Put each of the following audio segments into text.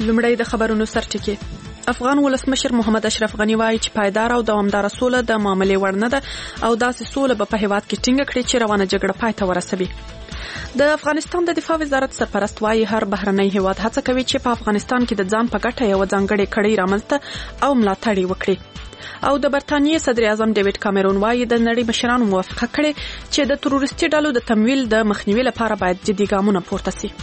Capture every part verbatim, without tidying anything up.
لومړی د خبرونو سرټکی. افغان ولسمشر محمد اشرف غنی وایي چې پایدار او دوامدار سوله د معاملې وړ نه ده او داسې سوله به په هیواد کې ټینګه کړي چې روانه جګړه پای ته ورسوي. د افغانستان د دفاع وزارت سرپرست وایي هر بهرنی هیواد هڅه کوي چې په افغانستان کې د ځان په ګټه یو ځانګړی کړۍ رامنځته او ملاتړ وکړي. او د برتانیې صدر اعظم ډیوډ کامرون وایي د نړۍ مشرانو موافقه کړې چې د تروریستي ډلو د تمویل د مخنیوي لپاره باید جدي ګامونه پورته شي.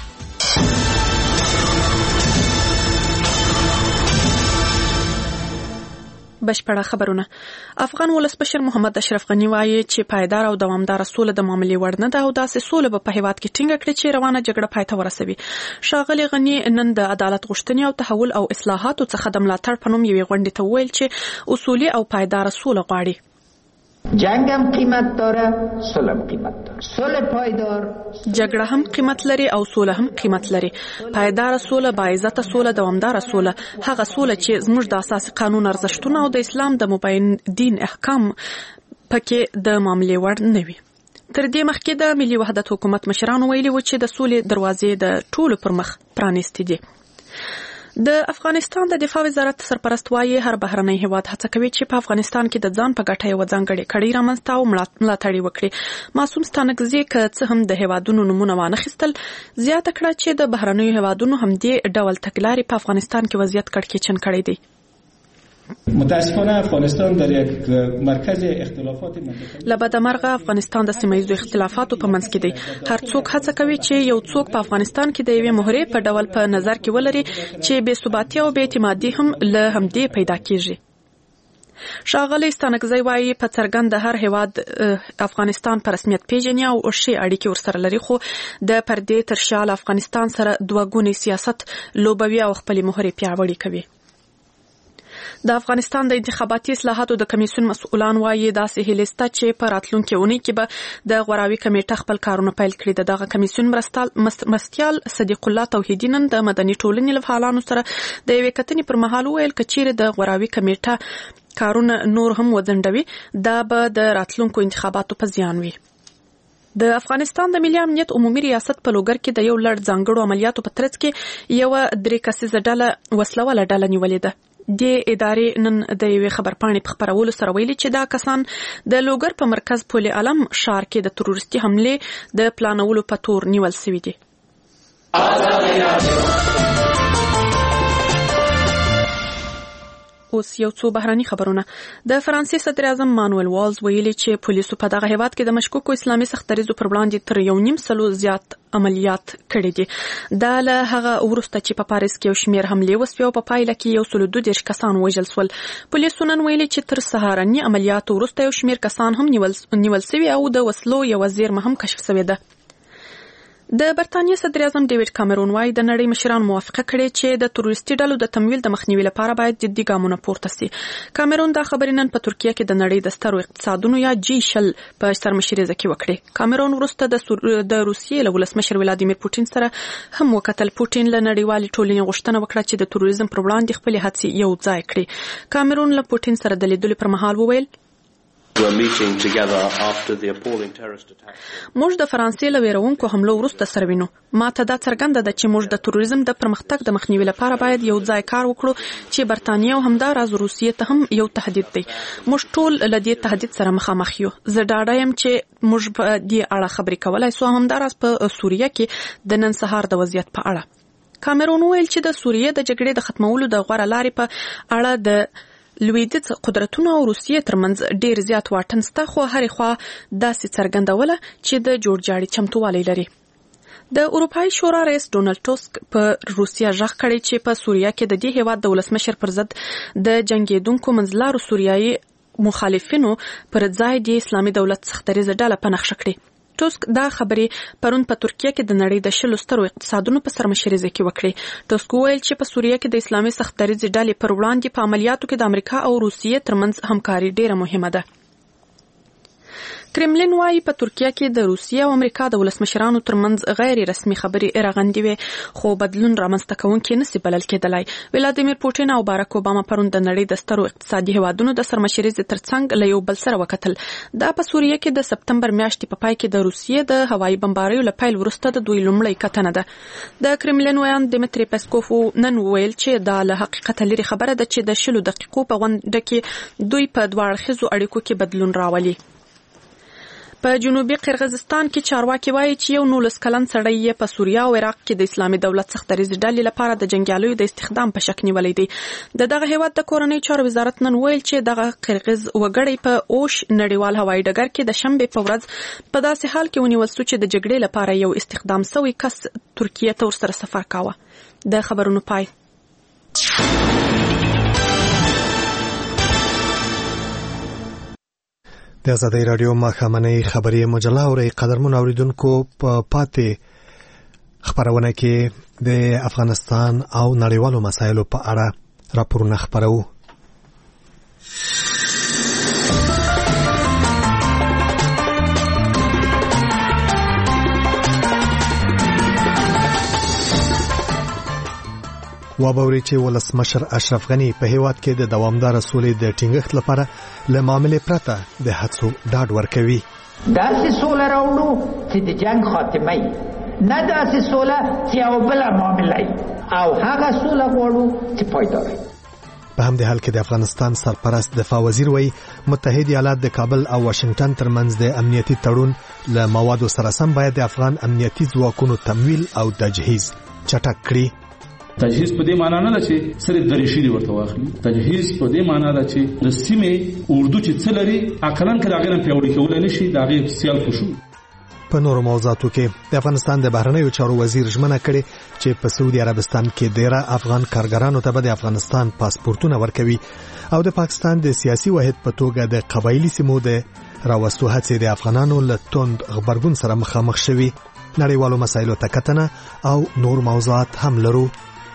بشپړه خبرونه. افغان ولسمشر محمد اشرف غنی وایي چې پایدار او دوامدار سوله د معاملې وړ نه ده او داسې سوله به په هیواد کې ټینګه کړي چې روانه جګړه پای ته ورسوي. ښاغلي غنی نن د عدالت غوښتنې او تحول او اصلاحاتو څخه د ملاتړ په نوم یوې غونډې ته وویل چې اصولي او پایدار سوله غواړي. جنگ هم قیمت داره، صلح هم قیمت داره. صلح پایدار، جګړه هم قیمت لري او صلح هم قیمت لري. پایدار صلح، باعزته صلح، دوامدار صلح، هغه صلح چې زموږ د اساسي قانون ارزښتونه او د اسلام د مبین دین احکام پکې د معاملې وړ نه وي. تر دې مخکې د ملي وحدت حکومت مشرانو ویلي و چې د صلح دروازې د ټولو پر مخ پرانیستې دي. د افغانستان د دفاع وزارت سرپرست وایي هر بهرنی هیواد هڅه کوي چې په افغانستان کې د ځان په ګټه یو ځانګړی کړۍ رامنځته او ملاتړ وکړي. معصوم ستانکزی که څه هم د هیوادونو نومونه وانخیستل، زیاته کړه چې د بهرنیو هیوادونو هم دې ډول تګلارې په افغانستان کې وضعیت کړکېچن کړی دی. متاسفانه افغانستان در یک مرکز اختلافات منطقه‌ای لبدمرغه افغانستان د سیمه ییزو اختلافاتو په منځ کې دی. هر څوک هڅه کوي چې یو څوک په افغانستان کې د یوې مهرې په ډول په نظر کې ولري چې بې ثباتي او بې اعتمادي هم له همدې پیدا کیږي. ښاغلی ستانکزی وایي په څرګند هر هیواد افغانستان په رسمیت پیژني او ښې اړیکې ورسره لري، خو د پردې تر شا له افغانستان سره دوه ګونی سیاست لوبوي او خپلې مهرې پیاوړې کوي. د افغانستان د انتخاباتي اصلاحاتو د کمیسیون مسؤلان وایي داسې هیله شته چې په راتلونکي اونۍ کې به د غوراوي کمیټه خپل کارونه پیل کړي. د دغه کمیسیون مرستیال صدیق الله توحیدی نن د مدني ټولنې له فعالانو سره د یوې کتنې پر مهال وویل که چیرې د غوراوي کمیټه کارونه نور هم وځنډوي دا به د راتلونکو انتخاباتو په زیان وي. د افغانستان د ملي امنیت عمومي ریاست په لوګر کې د یو لړ ځانګړو عملیاتو په ترڅ کې یو درې کسیزه ډله وسلواله ډله نیولې ده. د ادارې نن د یوې خبرپاڼې په خپرولو سره ویلي چې دا کسان د لوګر په مرکز پل علم ښار کې د تروریستي حملې د پلانولو په تور نیول شوي دي. اوس یو څو بهراني خبرونه. د فرانسې صدر اعظم مانویل والز ویلي چې پولیسو په دغه هیواد کې د مشکوکو اسلامي سختدریزو پر وړاندې تر یو نیم سلو زیات عملیات کړي دي. دا له هغه وروسته چې په پاریس کې یو شمېر حملې وسوې او په پایله کې یو سلو دوه دېرش کسان وژل شول. پولیسو نن ویلي چې تر سهارني عملیاتو وروسته یو شمېر کسان هم نیول نیول شوي او د وسلو یوه زیرمه هم کشف شوې ده. د برتانیې صدر اعظم ډیوډ کامرون وایي د نړۍ مشرانو موافقه کړې چې د تروریستي ډلو د تمویل د مخنیوي لپاره باید جدي ګامونه پورته شي. کامرون دا خبرې نن په ترکیه کې د نړۍ د سترو اقتصادونو یا جی شل په سرمشریزه کې وکړې. کامرون وروسته د د روسیې له ولسمشر ولادیمیر پوټین سره هم وکتل. پوټین له نړیوالې ټولنې غوښتنه وکړه چې د تروریزم پر وړاندې خپلې هڅې یو ځای کړي. کامرون له پوټین سره د لیدلو پر مهال وویل موږ د فرانسې له ویرونکو حملو وروسته سره وینو. ما ته دا څرګنده ده چې موږ د تروریزم د پرمختګ د مخنیوي لپاره باید یو ځای کار وکړو چې برتانیې او همداراز روسیې ته هم یو تهدید دی. موږ ټول له دې تهدید سره مخامخ یو. زه ډاډه یم چې موږ په دې اړه خبرې کولای سو، همداراز په سوریه کې د نن سهار د وضعیت په اړه. کامرون ویل چې د سوریې د جګړې د ختمولو د غوره لارې په اړه د لویدیځ قدرتونو او روسیې ترمنځ ډیر زیات واټن شته، خو هرې خوا داسې څرګندوله چې د جوړجاړي چمتووالی لري. د اروپایي شورا رئیس ډونالډ ټسک په روسیه ژغ کړی چې په سوریه کې د دې هیواد د ولسمشر پر ضد د جنگیدونکو منځلارو سوریایي مخالفینو پر ځای د اسلامي دولت سختدریزه ډله په نښه کړې. ټسک دا خبرې پرون په ترکیه کې د نړۍ د شلو سترو اقتصادونو په سرمشریزه کې وکړې. ټسک وویل چې په سوریه کې د اسلامي سختدریزې ډلې پر وړاندې په عملیاتو کې د امریکا او روسیې ترمنځ همکاري ډیره مهمه ده. کرملین وايي په ترکیه کې د روسیې او امریکا د ولسمشرانو ترمنځ غیر رسمي خبرې راغندي وي خو بدلون رامنځته کوونکي نشي بلل کېدلای. ولادیمیر پوټین او باراک اوباما پرون د نړۍ د سترو اقتصادي هیوادونو د سرمشرۍ ترڅنګ له یو بل سره وکتل. دا په سوریه کې د سپتمبر میاشتې په پای کې د روسیې د هوایي بمباریو له پیل وروسته د دوی لومړی کتنه ده. د کرملین ویان دمیتری پسکوف نن ویل چې دا له حقیقت لري خبره ده چې د شلو دقیقو په غونډه کې دوی په دوه اړخیزو اړیکو کې بدلون راولي. په جنوبي قرغیزستان کې چارواکي وایي چې یو نولس کلن سړی یې په سوریه او عراق کې د اسلامي دولت څخه د ډلې لپاره د جنګیالیو د استخدام په شک نیولې دي. د دغه هیواد د کورنۍ چارو وزارت نن ویل چې دغه قرغیز وګړی په اوش نړیوال هوایي ډګر کې د شنبې په ورځ په داسې حال کې ونیول شو چې د جګړې لپاره یو استخدام شوی کس ترکیه ته ورسره سفر کاوه. د خبرونو پای. د آزادۍ رادیو ماښامنۍ خبري مجله اورئ. قدرمنو اوریدونکو په پاتې خبرونه کې د افغانستان او نړیوالو مسایلو په اړه راپورونه خبرو. وابوري چې ولسمشر اشرف غنی په هیواد کې د دوامدار سولې د ټینګښت لپاره له معاملې پرته د هڅو ډاډ ورکوي. داسې سوله راوړو چې د جنگ خاتمه وي، نه داسې سوله چې یو بله معامله وي، او هغه سوله غواړو چې پایدار وي. په همدې حال کې د افغانستان سرپرست دفاع وزیر وایي متحد ایالات د کابل او واشنگټن ترمنځ د امنیتي تړون له موادو سره سم باید د افغان امنیتي ځواکونو تمویل او تجهیز چټک کړي. تجهیز په دې معنی نه ده چې صرف درېشي دی ورته واخلي. تجهیز په دې معنی ده چې د سیمې اردو چې څه لري عقلن کې داغه پیوړی کول نه شي، داغه سیال خوشو. په نورو موضوعاتو کې د افغانستان د بهرنیو چارو وزیر ژمنه کړې چې په سعودي عربستان کې ډیره افغان کارګرانو ته د افغانستان پاسپورتونه ورکوي او د پاکستان د سیاسي واحد په توګه د قبایلی سیمو د راوستو هڅې د افغانانو له توند غبرګون سره مخامخ شوي. نړیوالو مسایلو ته کتنه او نور موضوعات هم لرو.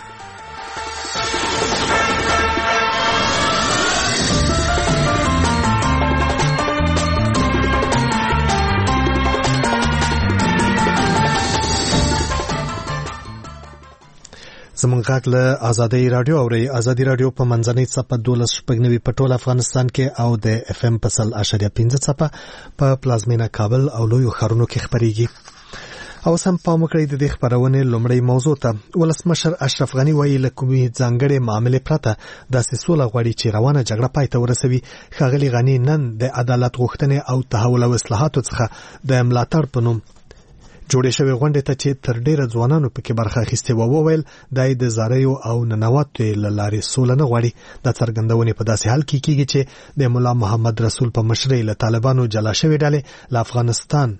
زمونږ غږ له آزادۍ رادیو اورئ. آزادۍ رادیو په منځنۍ څپه دولس شپږ نوي په ټول افغانستان کې او د اف ام په سل اشاریه پنځه څپه په پلازمینه کابل او لویو ښارونو کې خپرېږي. او سم پام وکړئ د دې خبرونې لومړی موضوع ته. ولسمشر اشرف غنی وایي له کومې ځانګړې معاملې پرته داسې سوله غواړي چې روانه جګړه پای ته ورسوي. ښاغلي غنی نن د عدالت غوښتنې او تحول او اصلاحاتو څخه د ملاتړ په نوم جوړې شوې غونډې ته چې تر ډیره ځوانانو پکې برخه اخیستې و وویل دای د زاریو او ننواتو له لارې سوله نه غواړي. دا څرګندونې په داسې حال کې کیږي چې د مولا محمد رسول په مشرۍ له طالبانو جلا شوې ډلې له افغانستان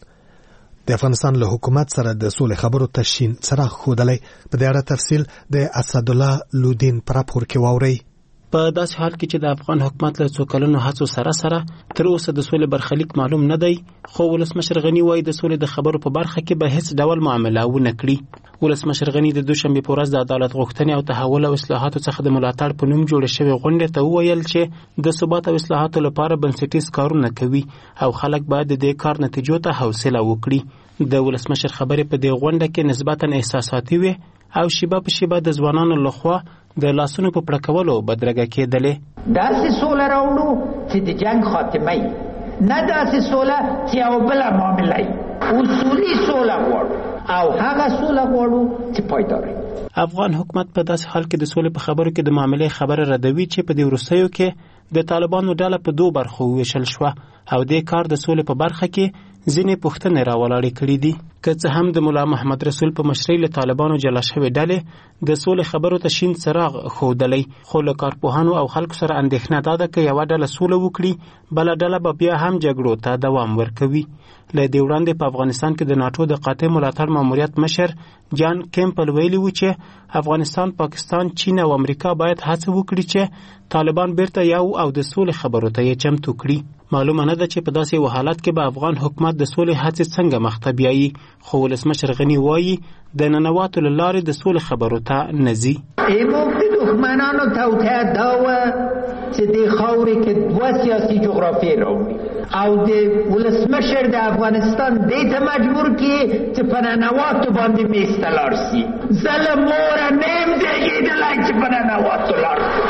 د افغانستان له حکومت سره د سولې خبرو ته شین څراغ ښودلی. په دې اړه تفصیل د اسدالله لودین په راپور کې واورئ. په داسې حال کې چې د افغان حکومت له څو کلونو هڅو سره سره تر اوسه د سولې برخلیک معلوم نه دی، خو ولسمشر غنی وایي د سولې د خبرو په برخه کې به هیڅ ډول معامله ونه کړي. ولسمشر غنی د دوشنبې په ورځ د عدالت غوښتنې او تحول او اصلاحاتو څخه د ملاتړ په نوم جوړې شوې غونډې ته وویل چې د ثبات او اصلاحاتو لپاره بنسټیز کارونه کوي او خلک باید د دې کار نتیجو ته حوصله وکړي. د ولسمشر خبرې په دې غونډه کې نسبتاً احساساتي وي او شیبه په شیبه د ځوانانو لخوا د لاسونو په پړکولو بدرګه کېدلې. داسې سوله راوړو چې د جنگ خاتمه وي، نه داسې سوله چې یو بله معامله وي. اصولي سوله غواړو او هغه سوله غواړو چې پایدار وي. افغان حکومت په داسې حال کې د سولې په خبرو کې د معاملې خبره ردوي چې په دې وروستیو کې د طالبانو ډله په دوه برخو وویشل شوه او دې کار د سولې په برخه کې ځینې پوښتنې راولاړې کړي دي. که څه هم د مولا محمد رسول په مشرۍ له طالبانو جلا شوې ډلې د سولې خبرو ته شین څراغ ښودلی، خو له کارپوهانو او خلکو سره اندېښنه دا ده که یوه ډله سوله وکړي بله ډله به بیا هم جګړو ته دوام ورکوي. له دې وړاندې په افغانستان کې د ناټو د قاطع ملاتړ ماموریت مشر جان کیمپل ویلي و چې افغانستان، پاکستان، چین او امریکا باید هڅه وکړي چې طالبان بیرته یو او د سولې خبرو ته یې چمتو کړي. معلومه نه ده چې په داسې یو حالت کې به افغان حکومت د سولې هڅې څنګه مخ ته بیایي، خو ولسمشر غنی وایي د ننواتو له لارې د سولې خبرو ته نه ځي. Hemos دښمنانو توطئه دا وه چې دې خاورې کې دوه سیاسي جغرافیې راوړي او د ولسمشر د افغانستان دې ته مجبور کړي چې په ننواتو باندې میز ته لاړ شي. زه له موره نه یم زېږېدلی چې په ننواتو لاړ شم.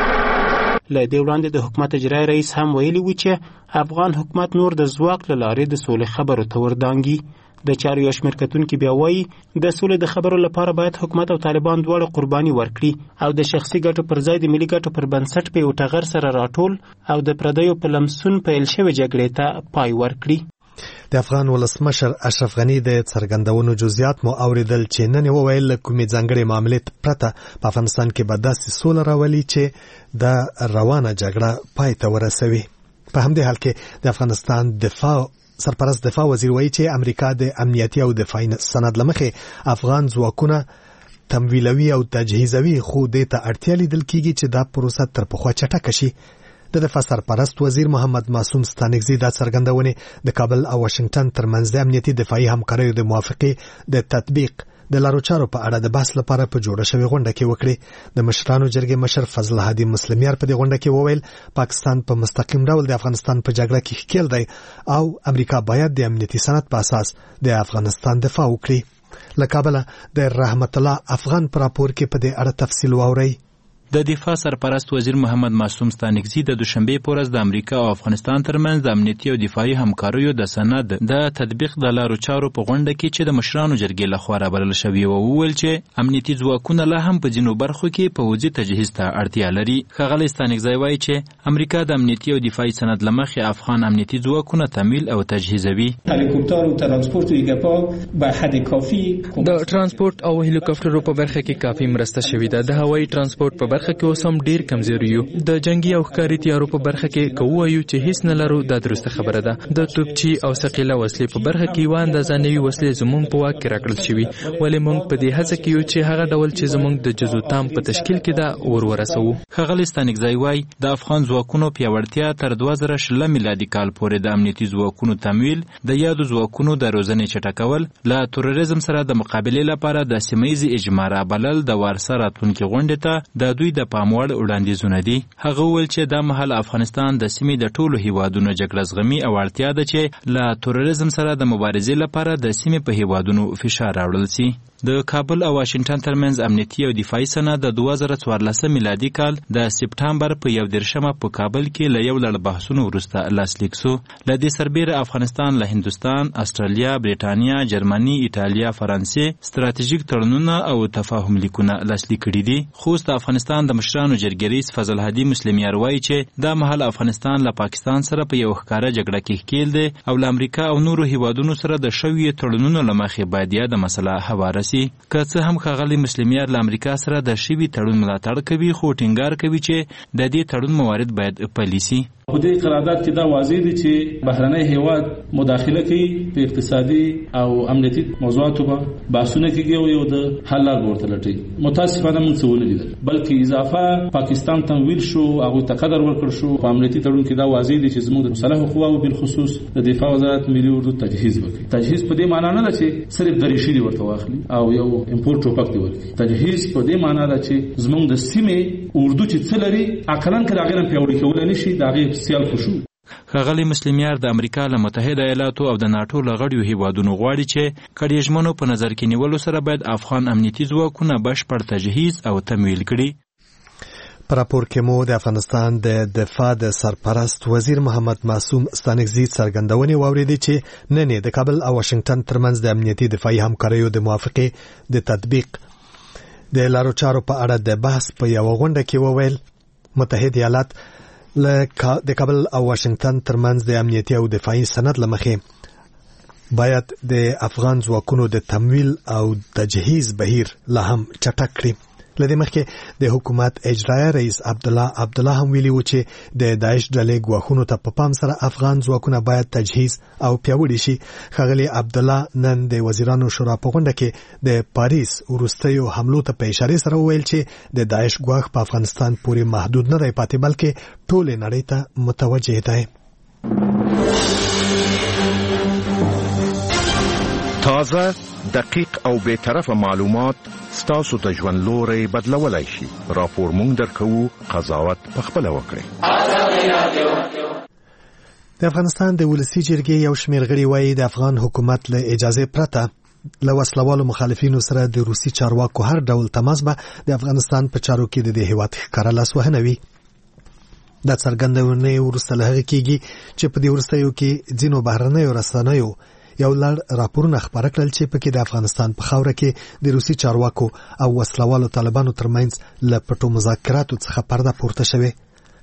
له دې وړاندې د حکومت اجرایي رئیس هم ویلي و چې افغان حکومت نور د ځواک له لارې د سولې خبرو ته وردانګي. د چارو یو شمېر کتونکي بیا وایي د سولې د خبرو لپاره باید حکومت او طالبان دواړه قرباني ورکړي او د شخصي ګټو پر ځای د ملي ګټو پر بنسټ په یو ټغر سره راټول او د پردیو په لمسون پیل شوې جګړې ته پای ورکړي. د افغان ولسمشر اشرف غنی د څرګندونو جزئیات مو اوریدل چې نن وویل کومې ځانګړې معاملې پرته په افغانستان کې به داسې سوله راولي چې د روانه جګړه پای ته ورسوي. په همدې حال کې د افغانستان دفاع سرپرست دفاع وزیر وایي چې امریکا د امنیتي او دفاعي سند لمخې افغان ځواکونه تمویلوي او تجهیزوي خو دې ته اړتیا لیدل کیږي چې دا پروسه تر پخوا چټکه شي. د دفاع سرپرست وزیر محمد معصوم ستانکزي دا څرګندونې د کابل او واشنگټن ترمنځ د امنیتي دفاعي همکاریو د موافقې د تطبیق د لارو چارو په اړه د بحث لپاره په جوړه شوې غونډه کې وکړي. د مشرانو جرګې مشر فضل هادي مسلمیار په دې غونډه کې وویل پاکستان په مستقیم ډول د افغانستان په جګړه کې ښکیل دی او امریکا باید د امنیتي سند په اساس د افغانستان دفاع وکړي. له کابله د رحمت الله افغان پر راپور کې په دې اړه تفصیل واورئ. د دفاع سرپرست وزیر محمد معصوم ستانکزي د دوشنبه په ورځ د امریکا او افغانستان ترمنځ د امنیتي او دفاعي همکاریو د سند د تطبیق د لارو چارو په غونډه کې چې د مشرانو جرګې لخوا رابلل شوی و وویل چې امنیتي ځواکونه لا هم په ځینو برخو کې پوځي تجهیز ته اړتیا لري. ښاغلی ستانکزي وایي چې امریکا د امنیتي او دفاعي سند لمخې افغان امنیتي ځواکونه تمویل او تجهیزوي. هلیکوپتر او ترانسپورت ایګاپا به حد کافي د ترانسپورت او هلیکوپټرو په برخه کې کافي مرسته شوې ده. د هوایي ترانسپورت په برخه کې اوس هم ډیر کمزوري یو. د جنگي او ښکاري تیارو په برخه کې کوو چې هیڅ نه لرو دا درسته خبره ده. د توپچی او ثقيله وسلې په برخه کې و اندازه نوي وسلې زموږ په واک کې راکړل شوي ولې موږ په دې هڅه کې یو چې هغه ډول چې زموږ د جزوتام په تشکیل کې دا ور ورسو. ښاغلی ستانکزي وایي د افغان ځواکونو پیاوړتیا تر دوه زره شل میلادي کال پورې د امنیتي ځواکونو تمویل د یادو ځواکونو د روزنې چټکول له تروریزم سره د مقابلې لپاره د سیمه‌ییزې اجماع رابلل د وارسه راتلونکي غونډې ته د دوی د پام وړ وړاندیزونه دي. هغه وویل چې دا مهال افغانستان د سیمې د ټولو هیوادونو جګړه زغمي او اړتیا ده چې له تروریزم سره د مبارزې لپاره د سیمې په هیوادونو فشار راوړل شي. د کابل او واشنگټن ترمنځ امنیتي او دفاعي سند د دوه زره څوارلسم میلادي کال د سپټامبر په یو دېرشمه په کابل کې له یو لړ بحثونو وروسته لاسلیک شو. له دې سربیره افغانستان له هندوستان، استرالیا، بریټانیا، جرمني، ایټالیا، فرانسې ستراتیژیک تړونونه او تفاهم لیکونه لاسلیک کړي دي. خو د افغانستان د مشرانو جرګې رئیس فضل هادي مسلمیار وایي چې دا مهال افغانستان له پاکستان سره په یو ښکاره جګړه کې ښکیل دی او له امریکا او نورو هیوادونو سره د شویو تړونونو له مخې باید یاده مسله هواره شي. که څه هم ښاغلی مسلمیار له امریکا سره د شوي تړون ملاتړ کوي خو ټینګار کوي چې د دې تړون موارد باید پلي شي. په دې قرارداد کې دا واضح دي چې بهرنۍ هیواد مداخله کوي په اقتصادي او امنیتي موضوعاتو باندې بحثونه کوي او یو د حل لار ورته لټي. متاسفانه موږ څه ونه لیدل بلکې اضافه پاکستان تمویل شو هغه ته قدر ورکړ شو. په امنیتي تړون کې دا واضح دي چې زموږ د مسلح قواو بالخصوص د دفاع وزارت ملي اردو تجهیز وکړي. تجهیز په دې معنی نه ده چې صرف درېشي دی ورته واخلي او یو امپورټ ټوپک دی ورکړي. تجهیز په دې معنی ده چې زموږ د سیمې اردو چې څه لري عقلن کړه هغه پیاوړی کول نه شي دا غي سیال خوشو. ښاغلی مسلمیار د امریکا له متحده ایالاتو او د ناټو له غړیو هیوادونو غواړي چې کډېژمنو په نظر کې نیولو سره باید افغان امنیتي ځواکونه بشپړ تجهیز او تمویل کړي. په راپور کې مو د افغانستان د دفاع د سرپرست وزیر محمد معصوم ستانکزي څرګندونې واورېدې چې نن د کابل او واشنگټن ترمنځ د امنیتي دفاعي همکاریو د موافقې د تطبیق د لارو چارو په اړه د بحث په یو غونډه کې وویل متحده ایالات له د کابل او واشنگټن ترمنځ د امنیتي او دفاعي سند لمخې باید د افغان ځواکونو د تمویل او تجهیز بهیر لا هم چټک کړي. لدې مخکې د حکومت اجرایي رئیس عبد الله عبد الله هم ویلي و چې د داعش ډلې ګواښونو ته په پام سره افغان ځواکونه باید تجهیز او پیاوړي شي. ښاغلی عبد الله نن د وزیرانو شورا په غونډه کې د پاریس وروستیو حملو ته په اشاره سره وویل چې د داعش ګواښ په افغانستان پورې محدود نه دی پاتې بلکې ټولې نړۍ ته متوجه دی. تازه، دقیق او بے طرفه معلومات ستاسو د ژوند لوري بدلولای شي. راپور مونږ درکو، قضاوت پخپل وکړئ. د افغانستان د ولسی جرګې یو شمېر غړي وایي د افغان حکومت له اجازه پرته له وسلوالو مخالفینو سره د روسي چارواکو هر ډول تماس به د افغانستان په چارو کې د دې هیواد ښکاره لاسوهنه وي. دا څرګندونه وروسته له هغې کېږي چې په دې وروستیو کې ځینو بهرنیو رسنیو یو لړ راپورونه خپاره کړل چې پکې د افغانستان په خاوره کې د روسي چارواکو او وسلوالو طالبانو ترمنځ له پټو مذاکراتو څخه پرده پورته شوې.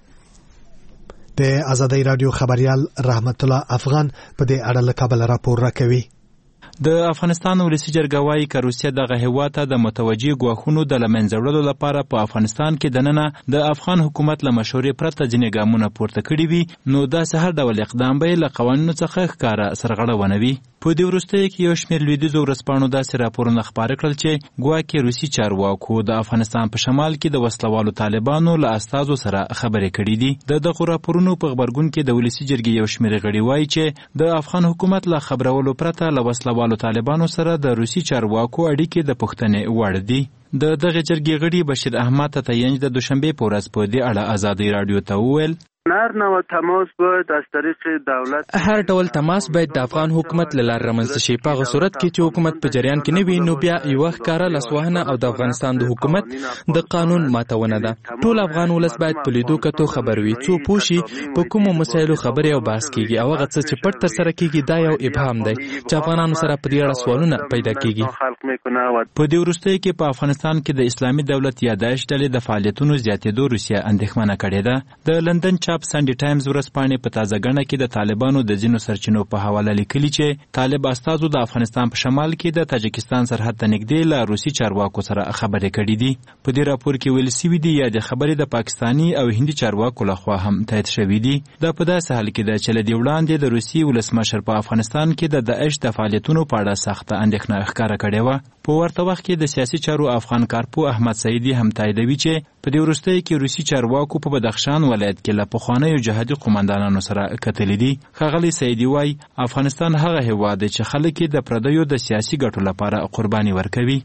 د آزادۍ راډیو خبریال رحمت الله افغان په دې اړه له کابل راپور راکوي. د افغانستان ولسی جرګه وايي چې روسیه دغه هیواد ته د متوجي ګواښونو د لمنځه وړلو لپاره په افغانستان کې دننه د افغان حکومت له مشورې پرته ځینې ګامونه پورته کړي وي، نو داسې هر ډول اقدام به له قوانینو څخه ښکاره سرغړونه وي. په دې وروستیو کې یو شمېر لویدیځو ورځپاڼو داسې راپورونه خپاره کړل چې ګواکې روسي چارواکو د افغانستان په شمال کې د وسلوالو طالبانو له استازو سره خبرې کړې دي. د دغو راپورونو په غبرګون کې د ولسی جرګې یو شمېر غړي وایي چې د افغان حکومت له خبرولو پرته له وسلوالو طالبانو سره د روسي چارواکو اړیکې د پوښتنې وړ دي. د دغه جرګې غړي بشیر احمد تتینج د دوشنبه په ورځ په دې اړه آزادۍ راډیو ته وویل هر نوع تماس باید از طریق دولت هر ډول تماس باید د افغان حکومت له لارې رامنځته شي. په هغه صورت کې چې حکومت په جریان کې نه وي، نو بیا یوه ښکاره لاسوهنه او د افغانستان د حکومت د قانون ماتونه ده. ټول افغان ولس باید په لیدو کتو خبر وي، څو پوه شي په کومو مسایلو خبرې او بحث کېږي، او هغه څه چې پټ ترسره کېږي دا یو ابهام دی چې افغانانو سره په دې اړه سوالونه پیدا کېږي. په دې وروستیو کې په افغانستان کې د اسلامي دولت یا داعش ډلې د فعالیتونو زیاتېدو روسیه اندېښمنه کړې ده. د لندن چاپ سنډي ټایمز ورځپاڼې په تازه ګڼه کې د طالبانو د ځینو سرچینو په حواله لیکلي چې طالب استازو د افغانستان په شمال کې د تاجکستان سرحد ته نږدې له روسي چارواکو سره خبرې کړې دي. په دې راپور کې ویل شوي دي یا د خبرې د پاکستاني او هندي چارواکو لخوا هم تایید شوي دي. دا په داسې حال کې ده چې له دې وړاندې د روسي ولسمشر په افغانستان کې د داعش د فعالیتونو په اړه سخته اندېښنه ښکاره کړې وه. په ورته وخت کې د سیاسي چارو افغان کارپو احمد سعیدي هم تاییدوي چې په دې وروستیو کې روسي چارواکو په بدخشان ولایت کې له پخوانیو جهادي قومندانانو سره کتلې دي. ښاغلی سعیدي وایي افغانستان هغه هیواد دی چې خلک یې د پردیو د سیاسي ګټو لپاره قرباني ورکوي.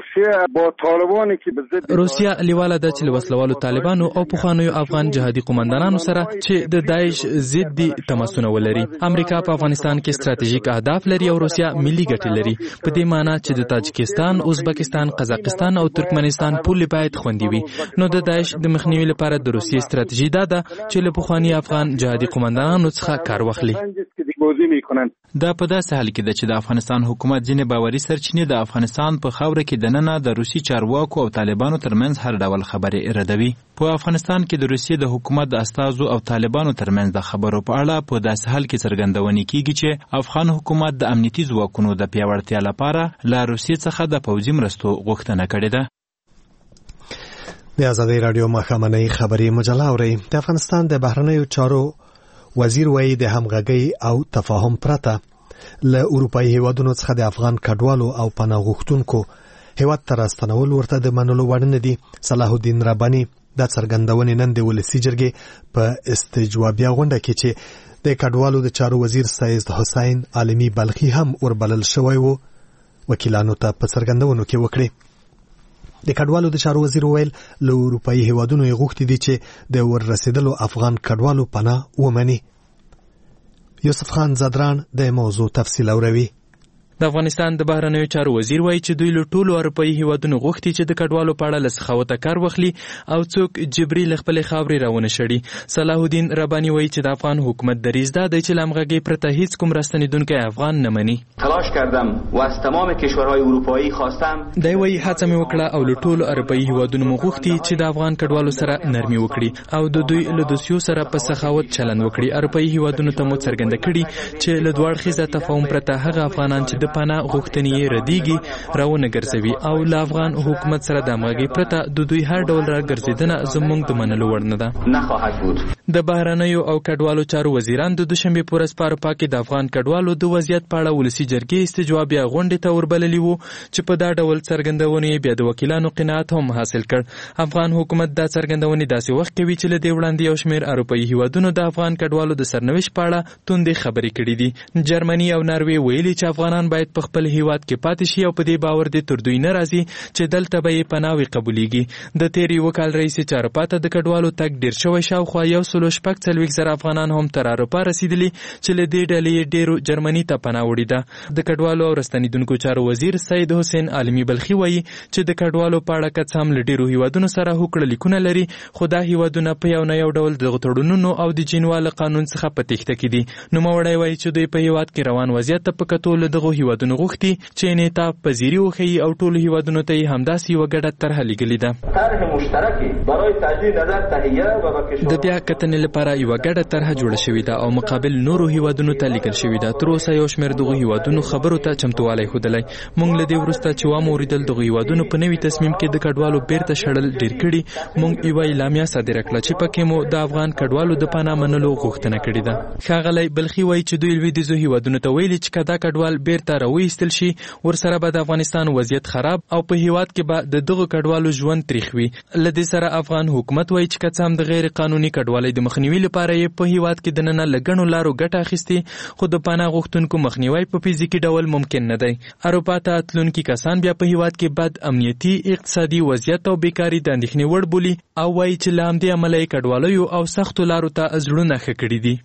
روسیه لیواله ده چې له وسلوالو طالبانو او پخوانیو افغان جهادي قومندانانو سره چې د داعش ضد دي تماسونه ولري. امریکا په افغانستان کې ستراتیژیک اهداف لري او روسیه ملي ګټې لري. په دې معنی چې د تاجکستان، ازبکستان، قزاقستان او ترکمنستان پولې باید خوندي وي. نو د داعش د مخنیوي لپاره د روسیې ستراتیژي دا ده چې له پخواني افغان جهادي قومندانانو څخه کار واخلي. دا په داسې حال کې ده چې د افغانستان حکومت ځینې باوري سرچینې د افغانستان په خاوره کې دننه د روسي چارواکو او طالبانو ترمنځ هر ډول خبرې ردوي. په افغانستان کې د روسیې د حکومت د استازو او طالبانو ترمنځ د خبرو په اړه په داسې حال کې څرګندونې کیږي چې افغان حکومت د امنیتي ځواکونو د پیاوړتیا لپاره له روسیې څخه د پوځي مرستو غوښتنه کړې ده. د آزادۍ راډیو ماښامنۍ خبري مجله اورئ. د افغانستان د بهرنیو چارو وزیر وایي د همغږۍ او تفاهم پرته له اروپایي هیوادونو څخه د افغان کډوالو او پناه غوښتونکو هیواد ته راستنول ورته د منلو وړ نه دي. صلاح الدین رباني دا څرګندونې نن د ولسي جرګې په استجوابیه غونډه کې چې د کډوالو د چارو وزیر سید حسین عالمي بلخي هم وربلل شوی و وکیلانو ته په څرګندونو کې وکړي. د کډوالو د چارو وزیر ویل له اروپایي هیوادونو یې غوښتي دي چې د وررسېدلو افغان کډوالو پناه ومني. یوسف خان زدران د موضوع تفصیل اوروي. د افغانستان د بهرنیو چارو وزیر وایي چې دوی له ټولو اروپایي هیوادونو غوښتي چې د کډوالو په اړه له سخاوته کار واخلي او څوک جبري له خپلې خاورې راونه شړي. صلاح الدین رباني وایي چې د افغان حکومت دریځ دا دی چې له همغږۍ پرته هیڅ کوم راستنېدونکی افغان نه مني. تلاش کردم و از تمام کشورهای اروپایی خواستم دی وایي هڅه مې وکړه او له ټولو اروپایي هیوادونو مو غوښتي چې د افغان کډوالو سره نرمي وکړي او د دوی له دوسیو سره په سخاوت چلند وکړي. اروپایي هیوادونو ته مو څرګنده کړي چې له دوه اړخیزه تفاهم پرته هغه افغانان چې د پناه غوښتنې یې ردیږي راونه ګرځوي او له افغان حکومت سره د همغږۍ پرته د دوی هر ډول راګرځېدنه زموږ د منلو وړ نه ده. د بهرنیو او کډوالو چارو وزیران د دوشنبې په ورځ په اروپا کې د افغان کډوالو د وضعیت په اړه ولسي جرګې استجوابیه غونډې ته وربللي وو چې په دا ډول څرګندونې بیا د وکیلانو قناعت هم حاصل کړ. افغان حکومت دا څرګندونې داسې وخت کوي چې له دې وړاندې یو شمېر اروپایي هیوادونو د افغان کډوالو د سرنوشت په اړه توندې خبرې کړې دي. جرمني او ناروې ویلي چې افغانان باید په خپل هیواد کې پاتې شي او په دې باور دي تر دوی نه راځي چې دلته به یې پناوي قبوليږي. د تیری وکال رئیس چارپاته د کډوالو تک ډیر شوی شاوخوا یو سلو شپږ څلوېښت زره افغانان هم تر اروپا رسیدلي چې له دې ډلې ډیرو جرمني ته پناه وړې ده. د کډوالو او راستنیدونکو چارو وزیر سید حسین عالمي بلخي وایي چې د کډوالو په اړه که څه هم له ډیرو هیوادونو سره هوکړه لیکونه لري خو دا هیوادونه په یو نه یو ډول د تړونونو او د جنوال قانون څخه په تېښته کې دي. نوموړی وایي چې دوی په هیواد کې روان وضعیت ته په کتو له دغو هیوادونو غوښتي چې انعطاف پذیري وښیي او ټولو هیوادونو ته یې همداسې یوه ګډه طرحه لیږلې ده. د بیا کتنې لپاره یوه ګډه طرحه جوړه شوې ده او مقابل نورو هیوادونو ته لیږل شوې ده. تر اوسه یو شمېر دغو هیوادونو خبرو ته چمتووالی ښودلی. موږ له دې وروسته چې واورېدل دغو هیوادونو په نوي تصمیم کې د کډوالو بیرته شړل ډېر کړي، موږ یوه اعلامیه صادره کړه چې پکې مو د افغان کډوالو د پناه منلو غوښتنه کړې ده. ښاغلی بلخي وایي چې دوی لویدیځو هیوادونو ته ویلي چې که دا کډوال بیرته راوایستل شي ورسره به د افغانستان وضعیت خراب او په هیواد کې به د دغو کډوالو ژوند تریخ وي. له دې سره افغان حکومت وایي چې که څه هم د غیر قانوني کډوالۍ د مخنیوي لپاره یې په هیواد کې دننه له ګڼو لارو ګټه اخیستې خو د پناه غوښتونکو مخنیوی په فزیکي ډول ممکن نه دی. اروپا ته تلونکي کسان بیا په هیواد کې بد امنیتي، اقتصادي وضعیت او بیکاري د اندېښنې وړ بولي او وایي چې له همدې امله یې کډوالیو او سختو لارو ته زړونه ښه کړي دي.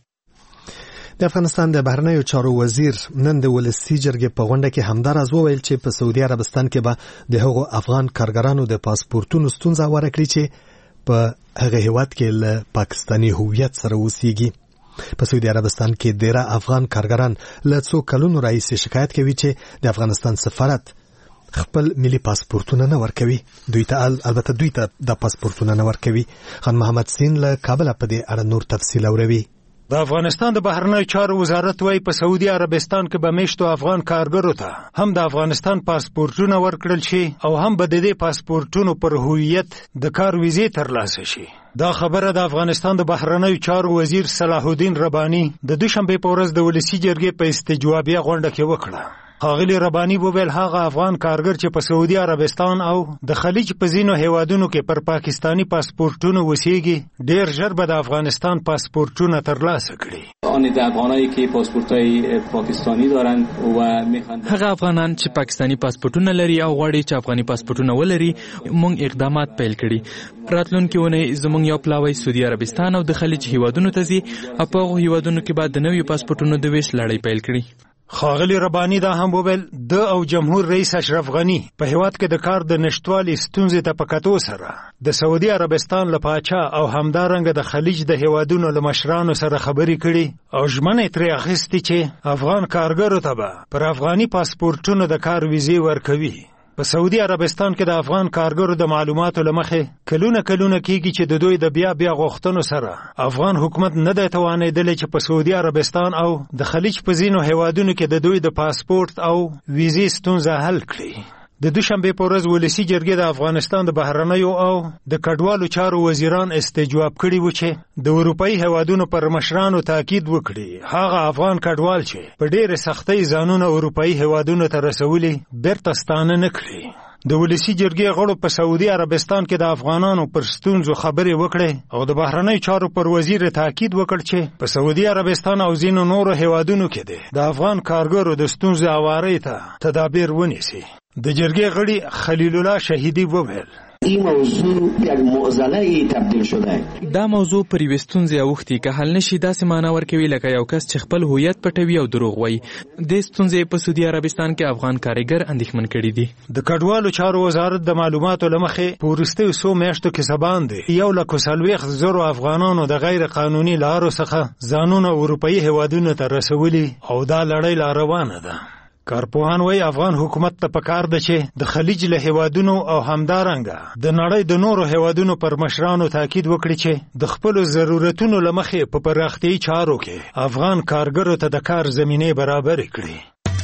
د افغانستان د بهرنیو چارو وزیر نن د ولسي جرګې په غونډه کې همداراز وویل چې په سعودي عربستان کې به د هغو افغان کارګرانو د پاسپورتونو ستونزه واره کړي چې په هغه هیواد کې له پاکستاني هویت سره اوسېږي. په سعودي عربستان کې ډېره افغان کارګران له څو کلونو راهیسې شکایت کوي چې د افغانستان سفارت خپل ملي پاسپورتونه نه ورکوي. دوی ته البته دوی ته د پاسپورتونه نه ورکوي. خان محمد سین له کابل په دې اړه نور تفصیل اوروي. د افغانستان د بهرنیو چارو وزارت وايي په سعودي عربستان کې به میشتو افغان کارګرو ته هم د افغانستان پاسپورتونه ورکړل شي او هم به د دې پاسپورتونو پر هویت د کار ویزې ترلاسه شي. دا خبره د افغانستان د بهرنیو چارو وزیر صلاح الدین رباني د دوشنبه په ورځ د ولسي جرګې په استجوابیه غونډه کې وکړه. ښاغلي رباني وویل هغه افغان کارګر چې په سعودي عربستان او د خلیج په ځینو هیوادونو کې پر پاکستانی پاسپورتونو اوسېږي ډېر ژر به د افغانستان پاسپورتونه ترلاسه کړي. آن د افغانایی که پاسپورت‌های پاکستانی دارند و میخوان هغه افغانان چې پاکستانی پاسپورتونه لري او غواړي چې افغاني پاسپورتونه ولري موږ اقدامات پیل کړي. راتلونکي اونۍ زموږ یو پلاوی سعودي عربستان او د خلیج هیوادونو ته ځي او په هغو هیوادونو کې به د نویو پاسپورتونو د ویش لړۍ پیل کړي. ښاغلي رباني دا هم وویل د او جمهور رئیس اشرف غني په هیواد کې د کار د نشټوالي ستونزې ته په کتو سره د سعودي عربستان له پاچا او همدارنګه د خلیج د هیوادونو له مشرانو سره خبرې کړي او ژمنې ترې اخیستې چې افغان کارګرو ته به پر افغاني پاسپورتونو د کار ویزې ورکوي. په سعودي عربستان کې د افغان کارګرو د معلوماتو له مخې کلونه کلونه کېږي چې د دوی د بیا بیا غوښتنو سره افغان حکومت نه دی توانېدلی چې په سعودي عربستان او د خلیج په ځینو هیوادونو کې د دوی د پاسپورت او ویزې ستونزه حل کړي. د دوشنبه په ورځ ولسي جرګې د افغانستان د بهرنیو او د کډوالو چارو وزیران استجواب کړي و چې د اروپאי هیوادونو پر مشرانو تاکید وکړي هغه افغان کډوال چې په ډېرې سختۍ ځانونه اروپאי هیوادونو ته رسولي بیرته ستانه نه کړي. د ولسي جرګې غړو په سعودي عربستان کې د افغانانو پر ستونزو خبرې وکړې او د بهرنیو چارو پر وزیر تاکید وکړ چې په سعودي عربستان او ځینو نورو هیوادونو کې د افغان کارګرو د ستونزو هوارۍ ته تدابیر ونیسي. د جرګې غړي خلیل الله شهیدی وویل این موضوع یک معضله تبدیل شده. دا موضوع پر یوې ستونزې اوښتي که حل نشي داسې معنا ورکوي لکه یو کس چې خپل هویت پټوي او دروغ وایي. دې ستونزې په سعودي عربستان کې افغان کارګر اندېښمن کړي دي. د کډوالو چارو وزارت د معلوماتو له مخې په وروستیو څو میاشتو کې څه باندې یو لک څلوېښت زرو افغانانو د غیر قانوني لارو څخه ځانونه اروپאי هیوادونو ته رسولي او دا لړۍ لا روانه ده. کارپوهان وایي افغان حکومت ته پکار ده چې د خلیج له هیوادونو او همدارنګه د نړۍ د نورو هیوادونو پر مشرانو تاکید وکړي چې د خپلو ضرورتونو له مخې په پراختیایي چارو کې افغان کارګرو ته د کار زمینې برابرې کړي.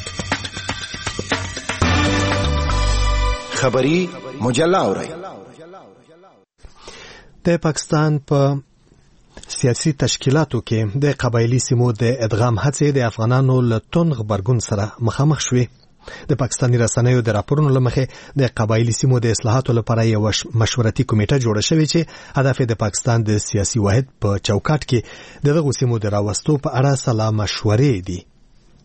خبری مجله اورئ. د پاکستان په سیاسي تشکیلاتو کې د قبایلی سیمو د ادغام هڅې د افغانانو له توند غبرګون سره مخامخ شوې. د پاکستاني رسنیو د راپورونو له مخې د قبایلی سیمو د اصلاحاتو لپاره یو مشورتي کمیټه جوړه شوې چې هدف د پاکستان د سیاسي واحد په چوکاټ کې د دغو سیمو د راوستو په اړه سلا مشورې دي.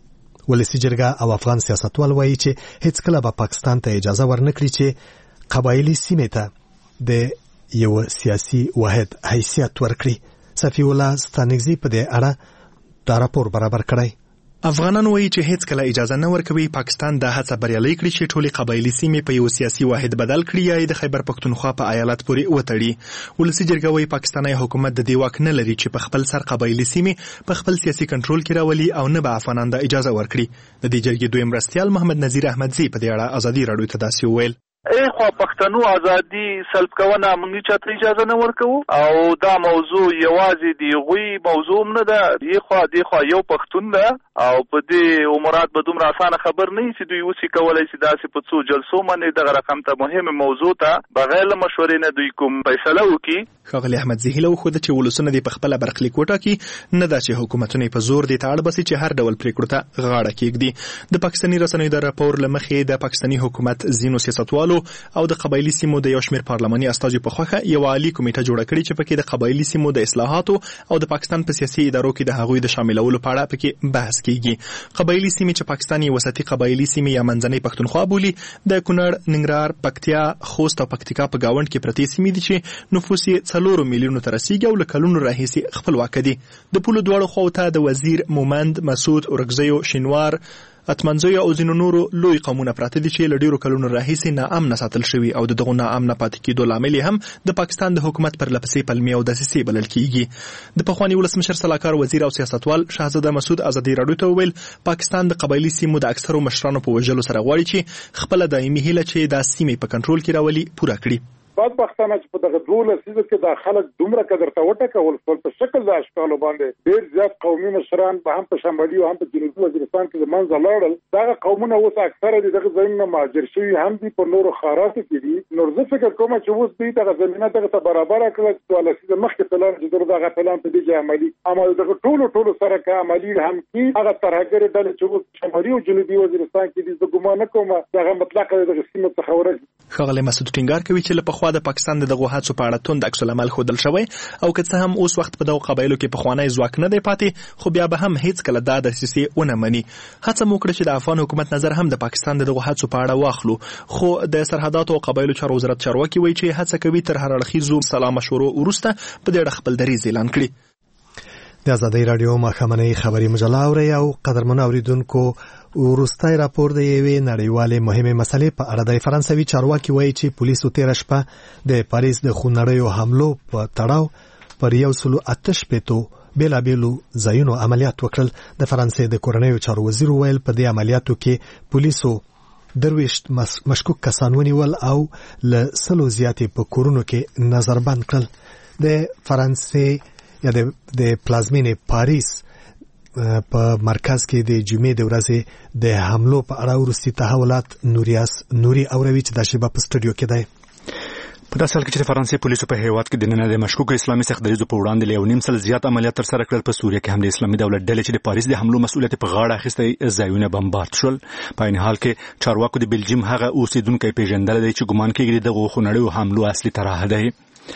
ولسی جرګه او افغان سیاستوال وایي چې هیڅ کله به پاکستان ته اجازه ورنکړي چې قبایلی سیمې ته د یو سیاسي واحد حیثیت ورکړي. صفی الله ستانکزی په دې اړه دا راپور برابر کړی. افغانان وایي چې هیڅ کله اجازه نه ورکوي پاکستان دا هڅه بریالۍ کړي چې ټولې قبایلی سیمې په یو سیاسي واحد بدل کړي یا د خیبر پختونخوا په ایالت پورې وتړي. ولسی جرګه وایي پاکستاني حکومت د دې واک نه لري چې په خپل سر قبایلی سیمې په خپل سیاسي کنټرول کې راولي او نه به افغانان دا اجازه ورکړي. د دې جرګې دویم مرستیال محمد نذیر احمدزی په دې اړه ازادي راډیو ته داسې وویل: ای خو پښتنو ازادي سلب کونه موږ چاته اجازه نه ورکو او دا موضوع یوازې دی غوي موضوع نه ده. دی خو دی خو یو پښتون ده او په دې عمرات به دومره اسانه خبر نه چې دوی وسی کولای شي داسې په څو جلسو باندې دغه رقم ته مهمه موضوع ته بغیر له مشورې نه دوی کوم فیصله وکړي. ښاغلی احمدزی هیله وښوده چې ولسونه دې په خپله برخلیک وټاکي، نه دا چې حکومتونه په زور دې ته اړ بسي چې هر ډول پریکړو ته غاړه کېږدي. د پاکستاني رسنیو د راپور له مخې د پاکستاني حکومت ځینو سیاستوالو او د قبایلی سیمو د یو شمېر پارلماني استازو په خوښه یو عالي کمیټه جوړه کړې چې پکې د قبایلی سیمو د اصلاحاتو او د پاکستان په سیاسي ادارو کې د هغوی د شاملولو په اړه پکې بحث کیږي. قبایلی سیمې چې پاکستان یې وسطي قبایلی سیمې یا منځنۍ پښتونخوا بولي د کونړ، ننګرهار، پکتیا، خوست او پکتیکا په گاوند کې پرتې سیمې دي چې نفوس یې څلورو میلیونو ته رسیږي او له کلونو راهیسې خپلواکه دي. د پولو دواړو خواو ته د وزیر، مومند، مسعود، اورکزیو، شینوار، اتمنځیو او ځینو نورو لوی قومونه پراته دي چې له ډېرو کلونو راهیسې ناامنه ساتل شوي او د دغو ناامنه پاتې کېدو لامل هم د پاکستان د حکومت پر لپسې پلمې او دسیسې بلل کېږي. د پخواني ولسمشر سلاکار وزیر او سیاستوال شهزاده مسعود ازادي راډیو ته وویل پاکستان د قبایلي سیمو د اکثرو مشرانو په وژلو سره غواړي چې خپله دایمي هیله چې دا سیمې په کنټرول کې راولي پوره کړي. بعد وختونه چې په دغه دوه لسیزو کې د خلک دومره قدر ته وټکول شول په شکل د اشکالو باندې ډېر زیات قومي مشران به هم په شمالي او هم په جنوبي وزیرستان کې د منځه لاړل. دغه قومونه اوس اکثره د دغه ځایونو مهاجر شوي هم دي په نورو ښاراتو کې دي. نو زه فکر کوم چې اوس دوی دغه زمینه دغه ته برابره کړه چې دوه لسیزه مخکې پلان چې دغه پلان په دې کې عملي اما دغه ټولو ټولو سره که عملي هم کړي هغه ترهګرې ډلې چې اوس شمالي او جنوبي وزیرستان کې دي زه ګمان نه کوم دغه مطلق دغه سیمه څخه ورځي. ښاغلی مسعود ټینګار کوي چې له پخوا د پاکستان د دغو هڅو په اړه توند عکس العمل ښودل شوی او که څه هم اوس وخت په دغو قبایلو کې پخوانی ځواک نه دی پاتې خو بیا به هم هیڅ کله دا دسیسې ونه مني. هڅه مو وکړه چې د افغان حکومت نظر هم د پاکستان د دغو هڅو په اړه واخلو خو د سرحداتو او قبایلو چارو وزارت چارواکي وایي چې هڅه کوي تر هر اړخیزو سلا مشورو وروسته په دې اړه خپل دریځ اعلان کړي. د ازادۍ راډیو ماښامنۍ خبري مجله اورئ او قدرمنو اوریدونکو وروستی راپور د یوې نړیوالې مهمې مسلې په اړه د فرانسوي چارواکي وایي چې پولیسو تېره شپه د پاریس د خونړیو حملو په تړاو پر یو سلو اته شپېتو بېلابېلو ځایونو عملیات وکړل. د فرانسې د کورنیو چارو وزیر وویل په دې عملیاتو کې پولیسو درویشت مشکوک کسان ونیول او له سلو زیاتې په کورونو کې نظربند کړل. د فرانسې یا د پلازمینې پاریس په مرکز کې د جمعې د ورځې د حملو په اړه وروستي تحولات نوریاس نوري اوروي چې دا شیبه په سټوډیو کې دی. په داسې حال کې چې د فرانسې پولیسو په هیواد کې د ننه د مشکوکو اسلامي سختدریځو په وړاندې له یو نیم سل زیات عملیات ترسره کړل. په سوریه کې هم د اسلامي دولت ډلې چې د پاریس د حملو مسؤلیت په غاړه اخیستی ځایونه بمبارد شول. په عین حال کې چارواکو د بلجیم هغه اوسیدونکی پیژندلی دی چې ګمان کېږي دغو خونړیو حملو اصلي طرح دی.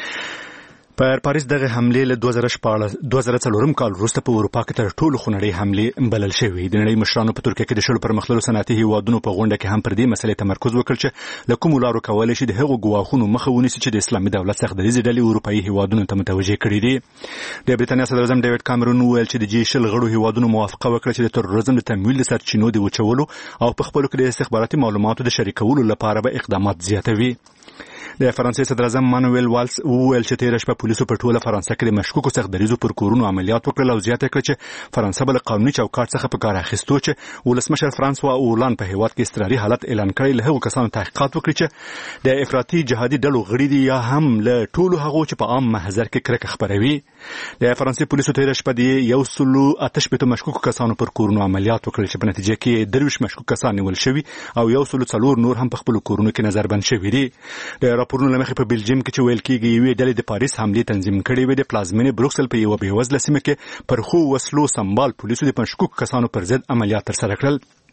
پر پاریس دغه حملې له دوه زره شپاړس دوه زره څلورم کال وروسته په اروپا کې تر ټولو خونړۍ حملې بلل شوې. د نړۍ مشرانو په ترکیه کې د شلو پرمختللو صنعتي هیوادونو په غونډه کې هم پر دې مسلې تمرکز وکړ چې له کومو لارو کولی شي د هغو ګواښونو مخه ونیسي چې د اسلامي دولت سختدریځې ډلې اروپایي هیوادونو ته متوجه کړي دي. د برېټانیا صدراعظم ډیوډ کامرون وویل چې د جي شل غړو هیوادونو موافقه وکړه چې د تروریزم د تمویل د سرچینو د وچولو او په خپلو کې د استخباراتي معلوماتو د شریکولو لپاره به اقدامات زیاتوي. د فرانسې صدراعظم مانویل والس وویل چې تېره شپه پولیسو په ټوله فرانسه کې د مشکوکو سختدریځو پر کورونو عملیات وکړل او زیاته کړه چې فرانسه به له قانوني چوکاټ څخه په کار اخیستو چې ولسمشر فرانسوا اولان په هیواد کې اضطراري حالت اعلان کړی له هغو کسانو تحقیقات وکړي چې د افراطي جهادي ډلو غړي دي یا هم له ټولو هغو چې په عام محضر کې کرکه خپروي. د فرانسې پولیسو تېره شپه د یو سلو اته شپېتو مشکوکو کسانو پر کورونو عملیات وکړل چې په نتیجه کې درویشت مشکوک کسان نیول شوي او یو سلو څلور نور هم په خپلو کورونو کې نظربند شوي دي. د راپورونو له مخې په بلجیم کې چې ویل کېږي یوې ډلې د پاریس حملې تنظیم کړې وې د پلازمینې بروکسل په یوه بېوزله سیمه کې پر ښو وسلو سمبال پولیسو د مشکوک کسانو پر ضد عملیات ترسره کړل.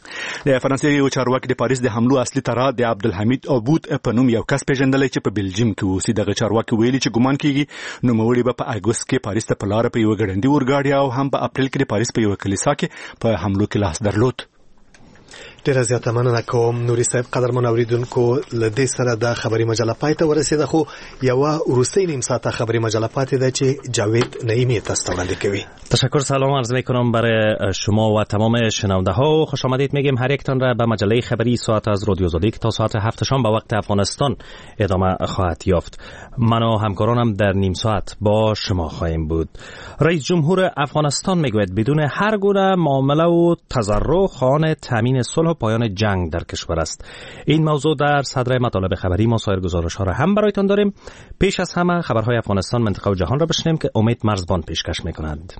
د فرانسې یو چارواکي د پاریس د حملو اصلي طرح د عبدالحمید عبود په نوم یو کس پیژندلی چې په بلجیم کې اوسي. دغه چارواکي ویلي چې ګمان کیږي نوموړي به په اګوست کې پاریس ته په لاره په یو ګړندي اورګاډي او هم په اپریل کې د پاریس په یو کلیسا کې په حملو کې لاس درلود. ډیره زیاته مننه کوم نوري صاحب. قدرمن اوریدونکو له دې سره د خبری مجله پای ته ورسېده، خو یو وروستۍ نیم ساعته خبری مجله پاتې ده چې جاوید نعیمی تاسو ته وړاندې کوي. تشکر، سلام عرض میکنم برای شما و تمام شنونده ها و خوش آمدید میگیم هر یکتان را به مجله خبری ساعت از رادیو آزادی که تا ساعت هفت شام به وقت افغانستان ادامه خواهد یافت. من و همکارانم در نیم ساعت با شما خواهیم بود. رئیس جمهور افغانستان میگوید بدون هر گونه معامله و تضرع خواهان تامین صلح و پایان جنگ در کشور است. این موضوع در صدر مطالب خبری ما سایر گزارش ها را هم برایتان داریم. پیش از همه خبرهای افغانستان، منطقه و جهان را بشنویم که امید مرزبان پیشکش میکنند.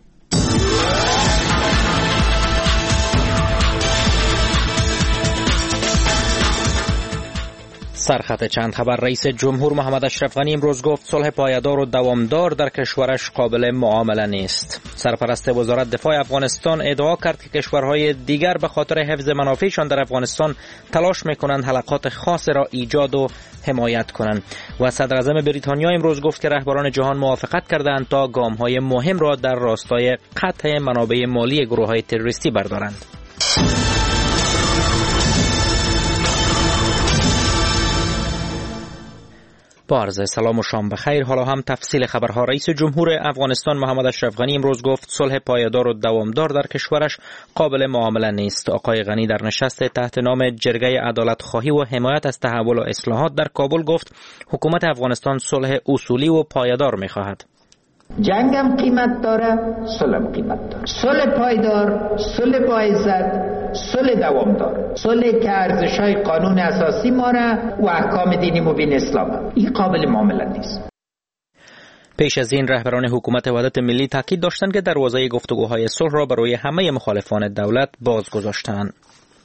سرخط چند خبر. رئیس جمهور محمد اشرف غنی امروز گفت صلح پایدار و دوامدار در کشورش قابل معامله نیست. سرپرست وزارت دفاع افغانستان ادعا کرد که کشورهای دیگر به خاطر حفظ منافعشان در افغانستان تلاش میکنند حلقات خاص را ایجاد و حمایت کنند. و صدر اعظم بریتانیا امروز گفت که رهبران جهان موافقت کردند تا گام‌های مهم را در راستای قطع منابع مالی گروه‌های تروریستی بردارند. با عرض سلام و شام بخیر. حالا هم تفصیل خبرها. رئیس جمهور افغانستان محمد اشرف غنی امروز گفت صلح پایدار و دوامدار در کشورش قابل معامله نیست. آقای غنی در نشست تحت نام جرگه عدالت خواهی و حمایت از تحول و اصلاحات در کابل گفت حکومت افغانستان صلح اصولی و پایدار می‌خواهد. جنگم قیمت داره، صلح قیمت داره. صلح پایدار، صلح با عزت، صلح دوامدار، صلح که ارزش‌های قانون اساسی ما را و احکام دینی مبین اسلام این قابل معامله نیست. پیش از این رهبران حکومت وحدت ملی تاکید داشتند که دروازه گفتگوهای صلح را برای همه مخالفان دولت باز گذاشتند.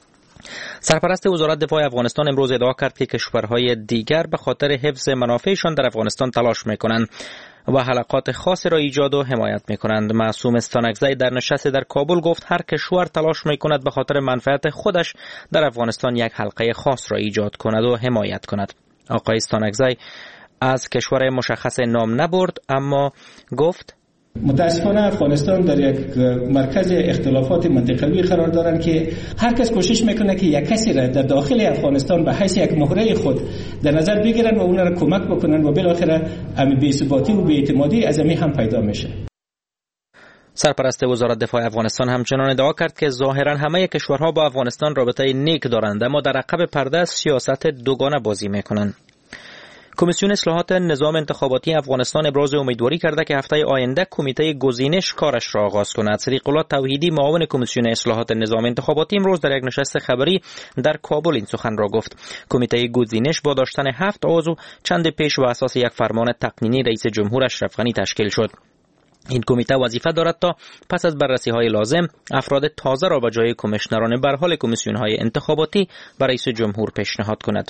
سرپرست وزارت دفاع افغانستان امروز ادعا کرد که کشورهای دیگر به خاطر حفظ منافعشان در افغانستان تلاش می‌کنند و حلقات خاصی را ایجاد و حمایت می‌کنند. معصوم استانکزی در نشست در کابل گفت هر کشور تلاش می‌کند به خاطر منفعت خودش در افغانستان یک حلقه خاص را ایجاد کند و حمایت کند. آقای استانکزی از کشور مشخص نام نبرد، اما گفت متاسفانه افغانستان در یک مرکز اختلافات منطقوی قرار دارند که هر کس کوشش میکنه که یک کسی را در داخل افغانستان به حیث یک مهره خود در نظر بگیرن و اون را کمک بکنن و بالاخره امی بی‌ثباتی و بی‌اعتمادی از امی هم پیدا میشه. سرپرست وزارت دفاع افغانستان همچنان ادعا کرد که ظاهرا همه کشورها با افغانستان رابطه نیک دارند، اما در عقب پرده سیاست دوگانه بازی میکنند. کمیسیون اصلاحات نظام انتخاباتی افغانستان ابراز امیدواری کرده که هفته آینده کمیته گزینش کارش را آغاز کند. صدیق الله توحیدی معاون کمیسیون اصلاحات نظام انتخاباتی امروز در یک نشست خبری در کابل این سخن را گفت. کمیته گزینش با داشتن هفت عضو چند پیش و اساس یک فرمان تقنینی رئیس جمهور اشرف غنی تشکیل شد. این کمیته وظیفه دارد تا پس از بررسی‌های لازم افراد تازه را به جای کمیشنران به حال کمیسیون‌های انتخاباتی به رئیس جمهور پیشنهاد کند.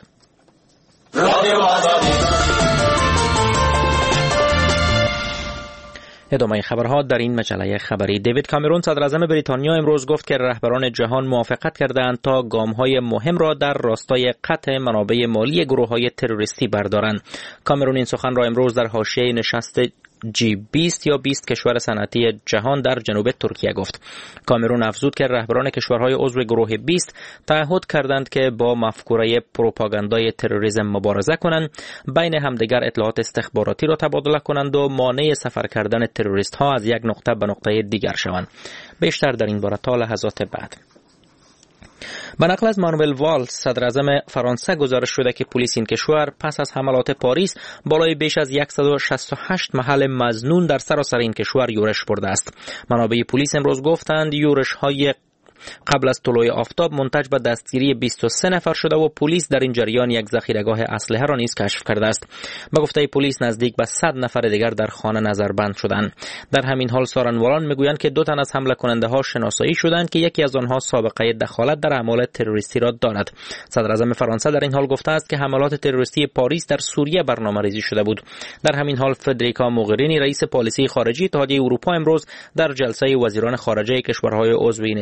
ادامه خبرها در این مجله خبری. دیوید کامرون صدر اعظم بریتانیا امروز گفت که رهبران جهان موافقت کردند تا گام‌های مهم را در راستای قطع منابع مالی گروه‌های تروریستی بردارند. کامرون این سخن را امروز در حاشیه نشست جی بیست یا بیست کشور صنعتی جهان در جنوب ترکیه گفت. کامرون افزود که رهبران کشورهای عضو گروه بیست تعهد کردند که با مفکوره پروپاگاندای تروریسم مبارزه کنند، بین همدیگر اطلاعات استخباراتی را تبادله کنند و مانع سفر کردن تروریست ها از یک نقطه به نقطه دیگر شوند. بیشتر در این باره تا لحظات بعد. به نقل از مانوئل والز صدر اعظم فرانسه گزارش شده که پلیس این کشور پس از حملات پاریس بالای بیش از صد و شصت و هشت محل مظنون در سراسر این کشور یورش برده است. منابع پلیس امروز گفتند یورش های قبل از طلوع آفتاب منتج به دستگیری بیست و سه نفر شده و پلیس در این جریان یک ذخیره‌گاه اسلحه را نیز کشف کرده است. به گفته پلیس نزدیک به صد نفر دیگر در خانه نظربند شدند. در همین حال سارنوالان میگویند که دو تن از حمله کننده ها شناسایی شدند که یکی از آنها سابقه دخالت در اعمال تروریستی را دارد. صدر اعظم فرانسه در این حال گفته است که حملات تروریستی پاریس در سوریه برنامه‌ریزی شده بود. در همین حال فدریکا موغرینی رئیس پالیسی خارجی اتحادیه اروپا امروز در جلسه وزیران خارجه کشورهای عضو این اتحادیه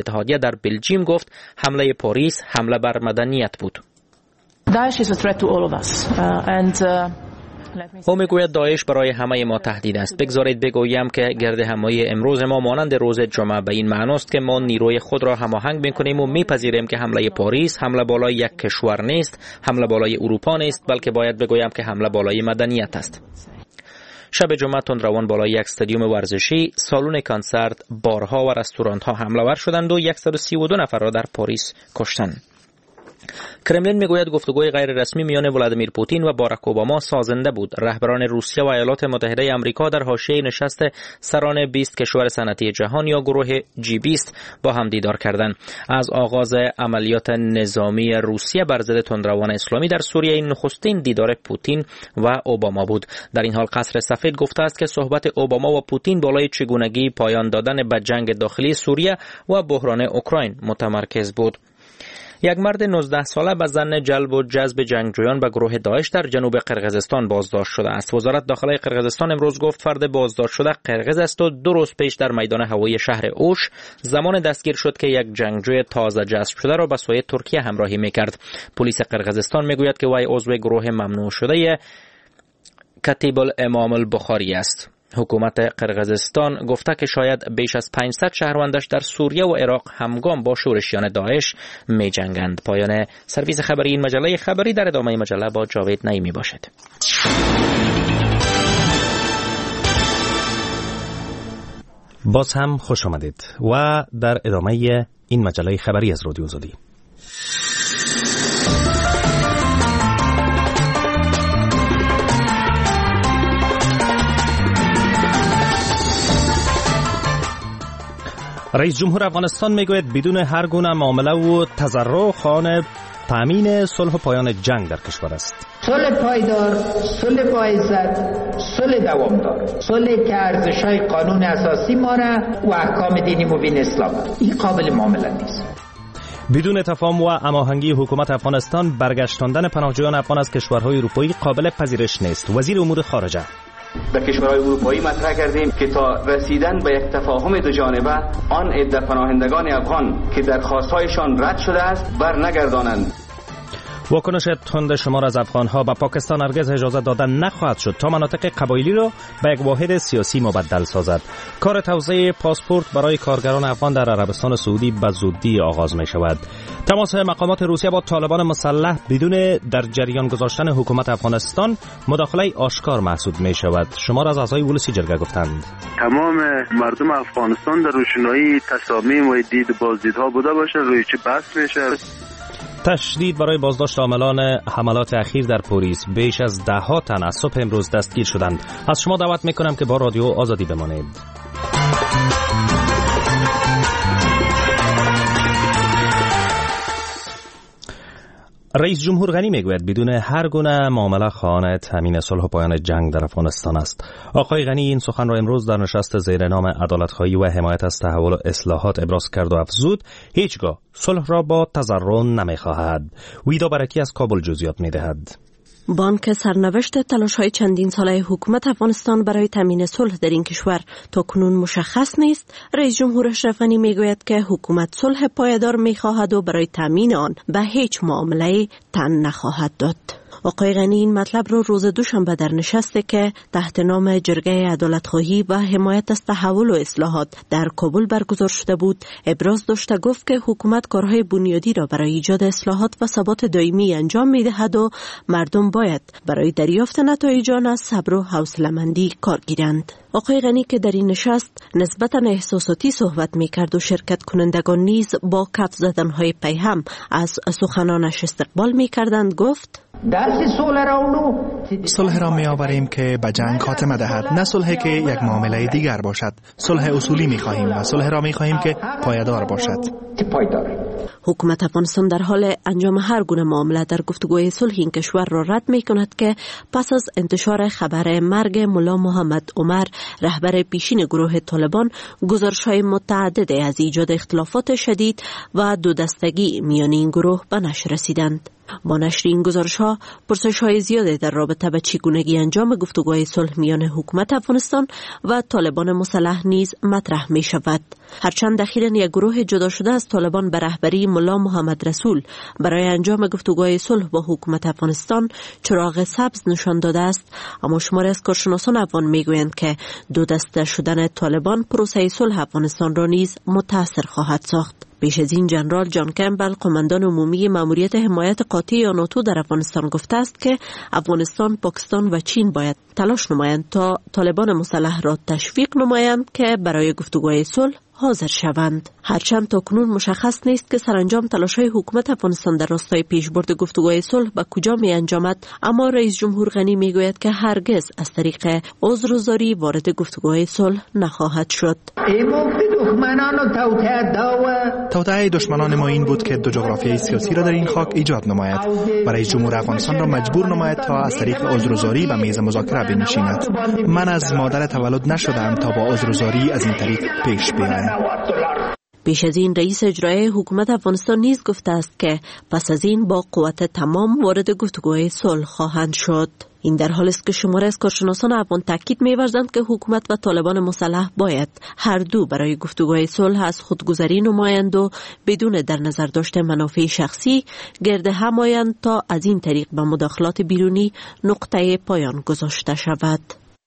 در بلژیم گفت حمله پاریس حمله بر مدنیت بود. Daesh is a threat to all of us uh, and uh... او میگوید داعش برای همه ما تهدید است. بگذارید بگویم که گرد همایی امروز ما مانند روز جمعه به این معناست که ما نیروی خود را هماهنگ میکنیم و میپذیریم که حمله پاریس حمله بالای یک کشور نیست، حمله بالای اروپا نیست، بلکه باید بگویم که حمله بالای مدنیت است. شب جمعه تندروان بالای یک استادیوم ورزشی، سالن کنسرت، بارها و رستوران‌ها حمله ور شدند و صد و سی و دو نفر را در پاریس کشتند. کرملین میگوید گفتگوی غیر رسمی میان ولادیمیر پوتین و باراک اوباما سازنده بود. رهبران روسیه و ایالات متحده آمریکا در حاشیه نشست سران بیست کشور صنعتی جهان یا گروه جی بیست با هم دیدار کردند. از آغاز عملیات نظامی روسیه بر ضد تندروان اسلامی در سوریه این نخستین دیدار پوتین و اوباما بود. در این حال قصر سفید گفته است که صحبت اوباما و پوتین بالای چگونگی پایان دادن به جنگ داخلی سوریه و بحران اوکراین متمرکز بود. یک مرد نوزده ساله به ظن جلب و جذب جنگجویان به گروه داعش در جنوب قرقیزستان بازداشت شده است. وزارت داخلی قرقیزستان امروز گفت فرد بازداشت شده قرقیز است و دو روز پیش در میدان هوایی شهر اوش زمان دستگیر شد که یک جنگجوی تازه جذب شده را به سوی ترکیه همراهی میکرد. پلیس قرقیزستان میگوید که وی عضو گروه ممنوع شده کتیب الامام البخاری است. حکومت قرقیزستان گفته که شاید بیش از پانصد شهروندش در سوریه و عراق همگام با شورشیان داعش می جنگند. پایان سرویس خبری این مجله خبری. در ادامه مجله با جاوید نعیمی باشد. باز هم خوش آمدید و در ادامه این مجله خبری از رادیو آزادی. رئیس جمهور افغانستان میگوید بدون هر گونه معامله و تضرع خواهان تامین صلح و پایان جنگ در کشور است. صلح پایدار، صلح با عزت، صلح دوامدار، صلح که ارزش‌های قانون اساسی ما را و احکام دینی مبین اسلام این قابل معامله نیست. بدون تفاهم و هماهنگی حکومت افغانستان برگشتاندن پناهجویان افغان از کشورهای اروپایی قابل پذیرش نیست. وزیر امور خارجه در کشورهای اروپایی مطرح کردیم که تا رسیدن به یک تفاهم دو جانبه آن عده پناهندگان افغان که درخواست‌هایشان رد شده است برنگردانند. واکنش تند شمار از افغان‌ها به پاکستان هرگز اجازه دادن نخواهد شد تا مناطق قبایلی را به یک واحد سیاسی مبدل سازد. کار توزیع پاسپورت برای کارگران افغان در عربستان سعودی به زودی آغاز می شود. تماس مقامات روسیه با طالبان مسلح بدون در جریان گذاشتن حکومت افغانستان مداخله آشکار محسوب می شود. شمار از اعضای ولسی جرگه گفتند تمام مردم افغانستان در روشنایی تصامیم و دید بازدیدها بوده باشه روی چه بحث میشه. تشدید برای بازداشت عاملان حملات اخیر در پاریس. بیش از ده ها تن از صبح امروز دستگیر شدند. از شما دعوت میکنم که با رادیو آزادی بمانید. رئیس جمهور غنی میگوید بدون هر گونه معامله خواهان تامین صلح و پایان جنگ در افغانستان است. آقای غنی این سخن را امروز در نشست زیر نام عدالت‌خواهی و حمایت از تحول و اصلاحات ابراز کرد و افزود هیچگاه صلح را با تضرع نمی‌خواهد. ویدا برکی از کابل جزئیات می‌دهد. بانک سرنوشت تلاش‌های چندین ساله حکومت افغانستان برای تامین صلح در این کشور تاکنون مشخص نیست. رئیس جمهور اشرف غنی میگوید که حکومت صلح پایدار می‌خواهد و برای تامین آن به هیچ معامله تن نخواهد داد. آقای غنی این مطلب رو روز دوشنبه در نشستی که تحت نام جرگه عدالت‌خواهی و حمایت از تحول و اصلاحات در کابل برگزار شده بود ابراز داشته. گفت که حکومت کارهای بنیادی را برای ایجاد اصلاحات و ثبات دائمی انجام می‌دهد و مردم باید برای دریافت نتایج آن از صبر و حوصله‌مندی کار گیرند. آقای غنی که در این نشست نسبتاً احساساتی صحبت می‌کرد و شرکت کنندگان نیز با کف زدن‌های پیهم از سخنانش استقبال می‌کردند گفت صلح را می آوریم که به جنگ خاتمه دهد، نه صلحی که یک معامله دیگر باشد. صلح اصولی می خواهیم و صلح را می خواهیم که پایدار باشد. حکومت افغانستان در حال انجام هر گونه معامله در گفتگوی صلح این کشور را رد می کند که پس از انتشار خبر مرگ ملا محمد عمر رهبر پیشین گروه طالبان گزارش‌های متعدد از ایجاد اختلافات شدید و دو دستگی میان این گروه به نشر رسیدند. با نشر این گزارش‌ها پرسش‌های زیادی در رابطه با چگونگی انجام گفتگوهای صلح میان حکومت افغانستان و طالبان مسلح نیز مطرح می‌شود. هرچند اخیراً یک گروه جدا شده از طالبان به رهبری ملا محمد رسول برای انجام گفتگوهای صلح با حکومت افغانستان چراغ سبز نشان داده است، اما شماری از کارشناسان افغان میگویند که دو دسته شدن طالبان پروسه صلح افغانستان را نیز متاثر خواهد ساخت. پیش از این جنرال جان کمبل، قماندان عمومی ماموریت حمایت قاطع یا ناتو در افغانستان گفته است که افغانستان، پاکستان و چین باید تلاش نمایند تا طالبان مسلح را تشویق نمایند که برای گفتگوهای صلح حاضر شوند. هرچند تاکنون مشخص نیست که سرانجام تلاش‌های حکومت افغانستان در راستای پیشبرد گفتگوهای صلح به کجا می انجامد، اما رئیس جمهور غنی می گوید که هرگز از طریق عذرگزاری وارد گفتگوهای صلح نخواهد شد. توطئه دشمنان ما این بود که دو جغرافیای سیاسی را در این خاک ایجاد نماید و رئیس جمهور افغانستان را مجبور نماید تا از طریق عذرگزاری به میز مذاکره بنشیند. من از مادر تولد نشدم تا با عذرگزاری از این طریق پیش بیایم. پیش از این رئیس اجرایی حکومت افغانستان نیز گفته است که پس از این با قوت تمام وارد گفتگوهای صلح خواهند شد. این در حالی است که شماری از کارشناسان افغان تاکید می‌ورزند که حکومت و طالبان مسلح باید هر دو برای گفتگوهای صلح از خودگذری نمایند و بدون در نظر داشتن منافع شخصی گرد هم آیند تا از این طریق به مداخلات بیرونی نقطه پایان گذاشته شود.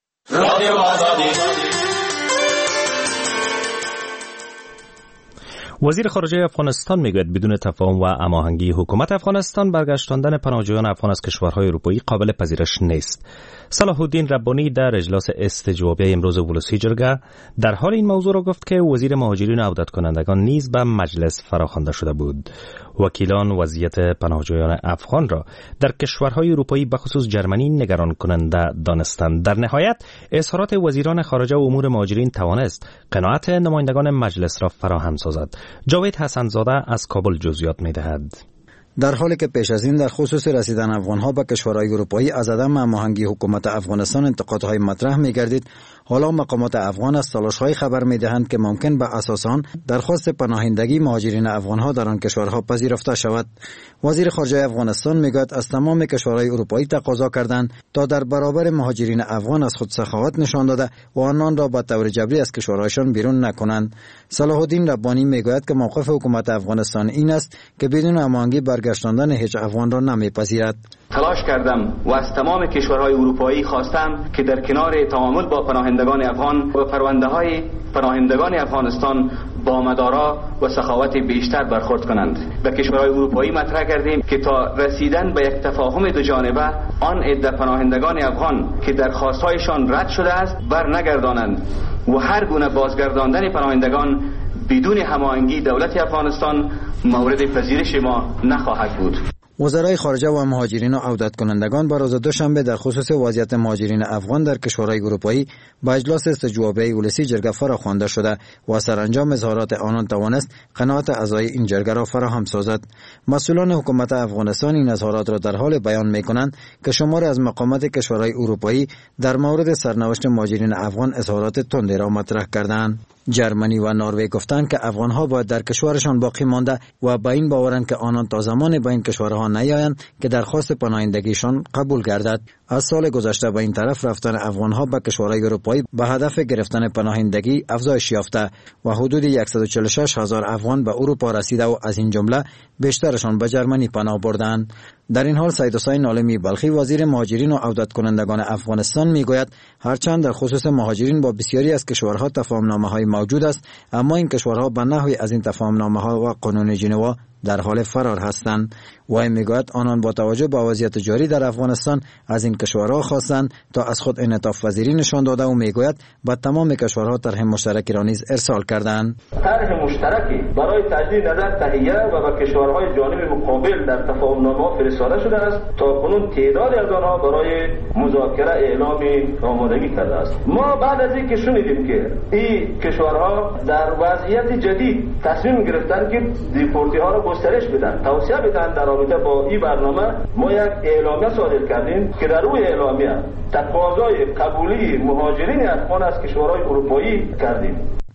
وزیر خارجه افغانستان میگوید بدون تفاهم و هماهنگی حکومت افغانستان برگشتاندن پناهجویان افغان از کشورهای اروپایی قابل پذیرش نیست. صلاح الدین ربانی در اجلاس استجوابی امروز ولسی جرگه در حال این موضوع را گفت که وزیر مهاجرین و عودت کنندگان نیز به مجلس فراخوانده شده بود. وکیلان وضعیت پناهجویان افغان را در کشورهای اروپایی بخصوص جرمنی نگران کننده دانستند. در نهایت اظهارات وزیران خارجه و امور مهاجرین توانست قناعت نمایندگان مجلس را فراهم سازد. جاوید حسنزاده از کابل جزئیات می‌دهد. در حالی که پیش از این در خصوص رسیدن افغانها به کشورهای اروپایی از عدم هماهنگی حکومت افغانستان انتقادهای مطرح می‌گردید، حالا مقامات افغان از تلاش‌های خبر می‌دهند که ممکن به اساس آن درخواست پناهندگی مهاجرین افغانها در آن کشورها پذیرفته شود. وزیر خارجه افغانستان می‌گوید از تمام کشورهای اروپایی تقاضا کردند تا در برابر مهاجرین افغان از خود سخاوت نشان داده و آنان را به طور جبری از کشورهایشان بیرون نکنند. صلاح الدین ربانی می‌گوید که موقف حکومت افغانستان این است که بدون هماهنگی برگشتاندن هیچ افغان را نمی‌پذیرد. تلاش کردم و از تمام کشورهای اروپایی خواستم که در کنار تعامل با پناهندگان افغان و پرونده‌های پناهندگان افغانستان با مدارا و سخاوت بیشتر برخورد کنند. به کشورهای اروپایی مطرح کردیم که تا رسیدن به یک تفاهم دو جانبه آن عده پناهندگان افغان که درخواست‌هایشان رد شده است برنگردانند و هر گونه بازگرداندن پناهندگان بدون هماهنگی دولت افغانستان مورد پذیرش ما نخواهد بود. وزرای خارجه و مهاجرین و عودت کنندگان بر روز دوشنبه در خصوص وضعیت مهاجرین افغان در کشورهای اروپایی به اجلاس استجوابی ولسی جرگه فراخوانده شده و سرانجام اظهارات آنان توانست قناعت اعضای این جرگه را فراهم سازد. مسئولان حکومت افغانستان این اظهارات را در حال بیان می‌کنند که شماری از مقامات کشورهای اروپایی در مورد سرنوشت مهاجرین افغان اظهارات تندی را مطرح کردند. جرمنی و نروژ گفتند که افغانها باید در کشورشان باقی مانده و با این باورند که آنان تا زمان به این کشورها نیایند که درخواست پناهندگیشان قبول گردد. از سال گذشته به این طرف رفتن افغانها به کشورهای اروپایی به هدف گرفتن پناهندگی افزایش یافته و حدود صد و چهل و شش هزار افغان به اروپا رسیده و از این جمله بیشترشان به جرمنی پناه بردند. در این حال سید حسین عالمی بلخی وزیر مهاجرین و عودت کنندگان افغانستان میگوید هرچند در خصوص مهاجرین با بسیاری از کشورها تفاهم‌نامه‌های موجود است، اما این کشورها به نحوی از این تفاهم‌نامه‌ها و قانون ژنوا در حال فرار هستند. و میگوید آنان با توجه به وضعیت جاری در افغانستان از این کشورها خواستند تا از خود انعطاف پذیری نشان داده و میگوید با تمام کشورها طرح مشترکی را نیز ارسال کردند. طرح مشترکی برای تجدید نظر تهیه و با کشورهای جانب مقابل در تفاهم‌نامه فرستاده شده است. تا کنون تعدادی از آنها برای مذاکره اعلام آمادگی کرده است. ما بعد از اینکه شنیدیم که این کشورها در وضعیت جدید تصمیم گرفتند که دیپورتی ها را گسترش بدن، توسعه بدن، در رابطه با این برنامه ما یک اعلامیه صادر کردیم که در روی اعلامیه تقاضای قبولی مهاجرین افغان از کشورهای اروپایی کردیم.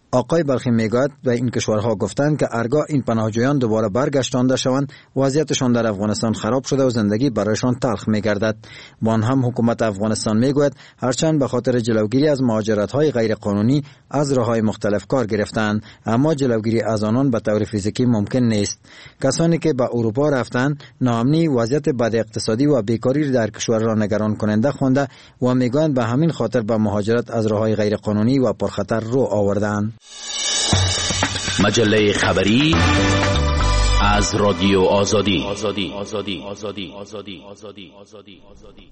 آقای بلخی میگوید به این کشورها گفتند که هرگاه این پناهجویان دوباره برگشتانده شوند وضعیتشان در افغانستان خراب شده و زندگی برایشان تلخ میگردد. با آن هم حکومت افغانستان میگوید هرچند به خاطر جلوگیری از مهاجرت‌های غیر قانونی از راه‌های مختلف کار گرفتند، اما جلوگیری از آنان به طور فیزیکی ممکن نیست. کسانی که به اروپا رفتند ناامنی، وضعیت بد اقتصادی و بیکاری در کشور را نگران کننده خوانده و میگویند به همین خاطر به مهاجرت از راه‌های غیر قانونی و پرخطر رو آوردند. مجله خبری از رادیو آزادی. آزادی آزادی آزادی آزادی آزادی آزادی آزادی.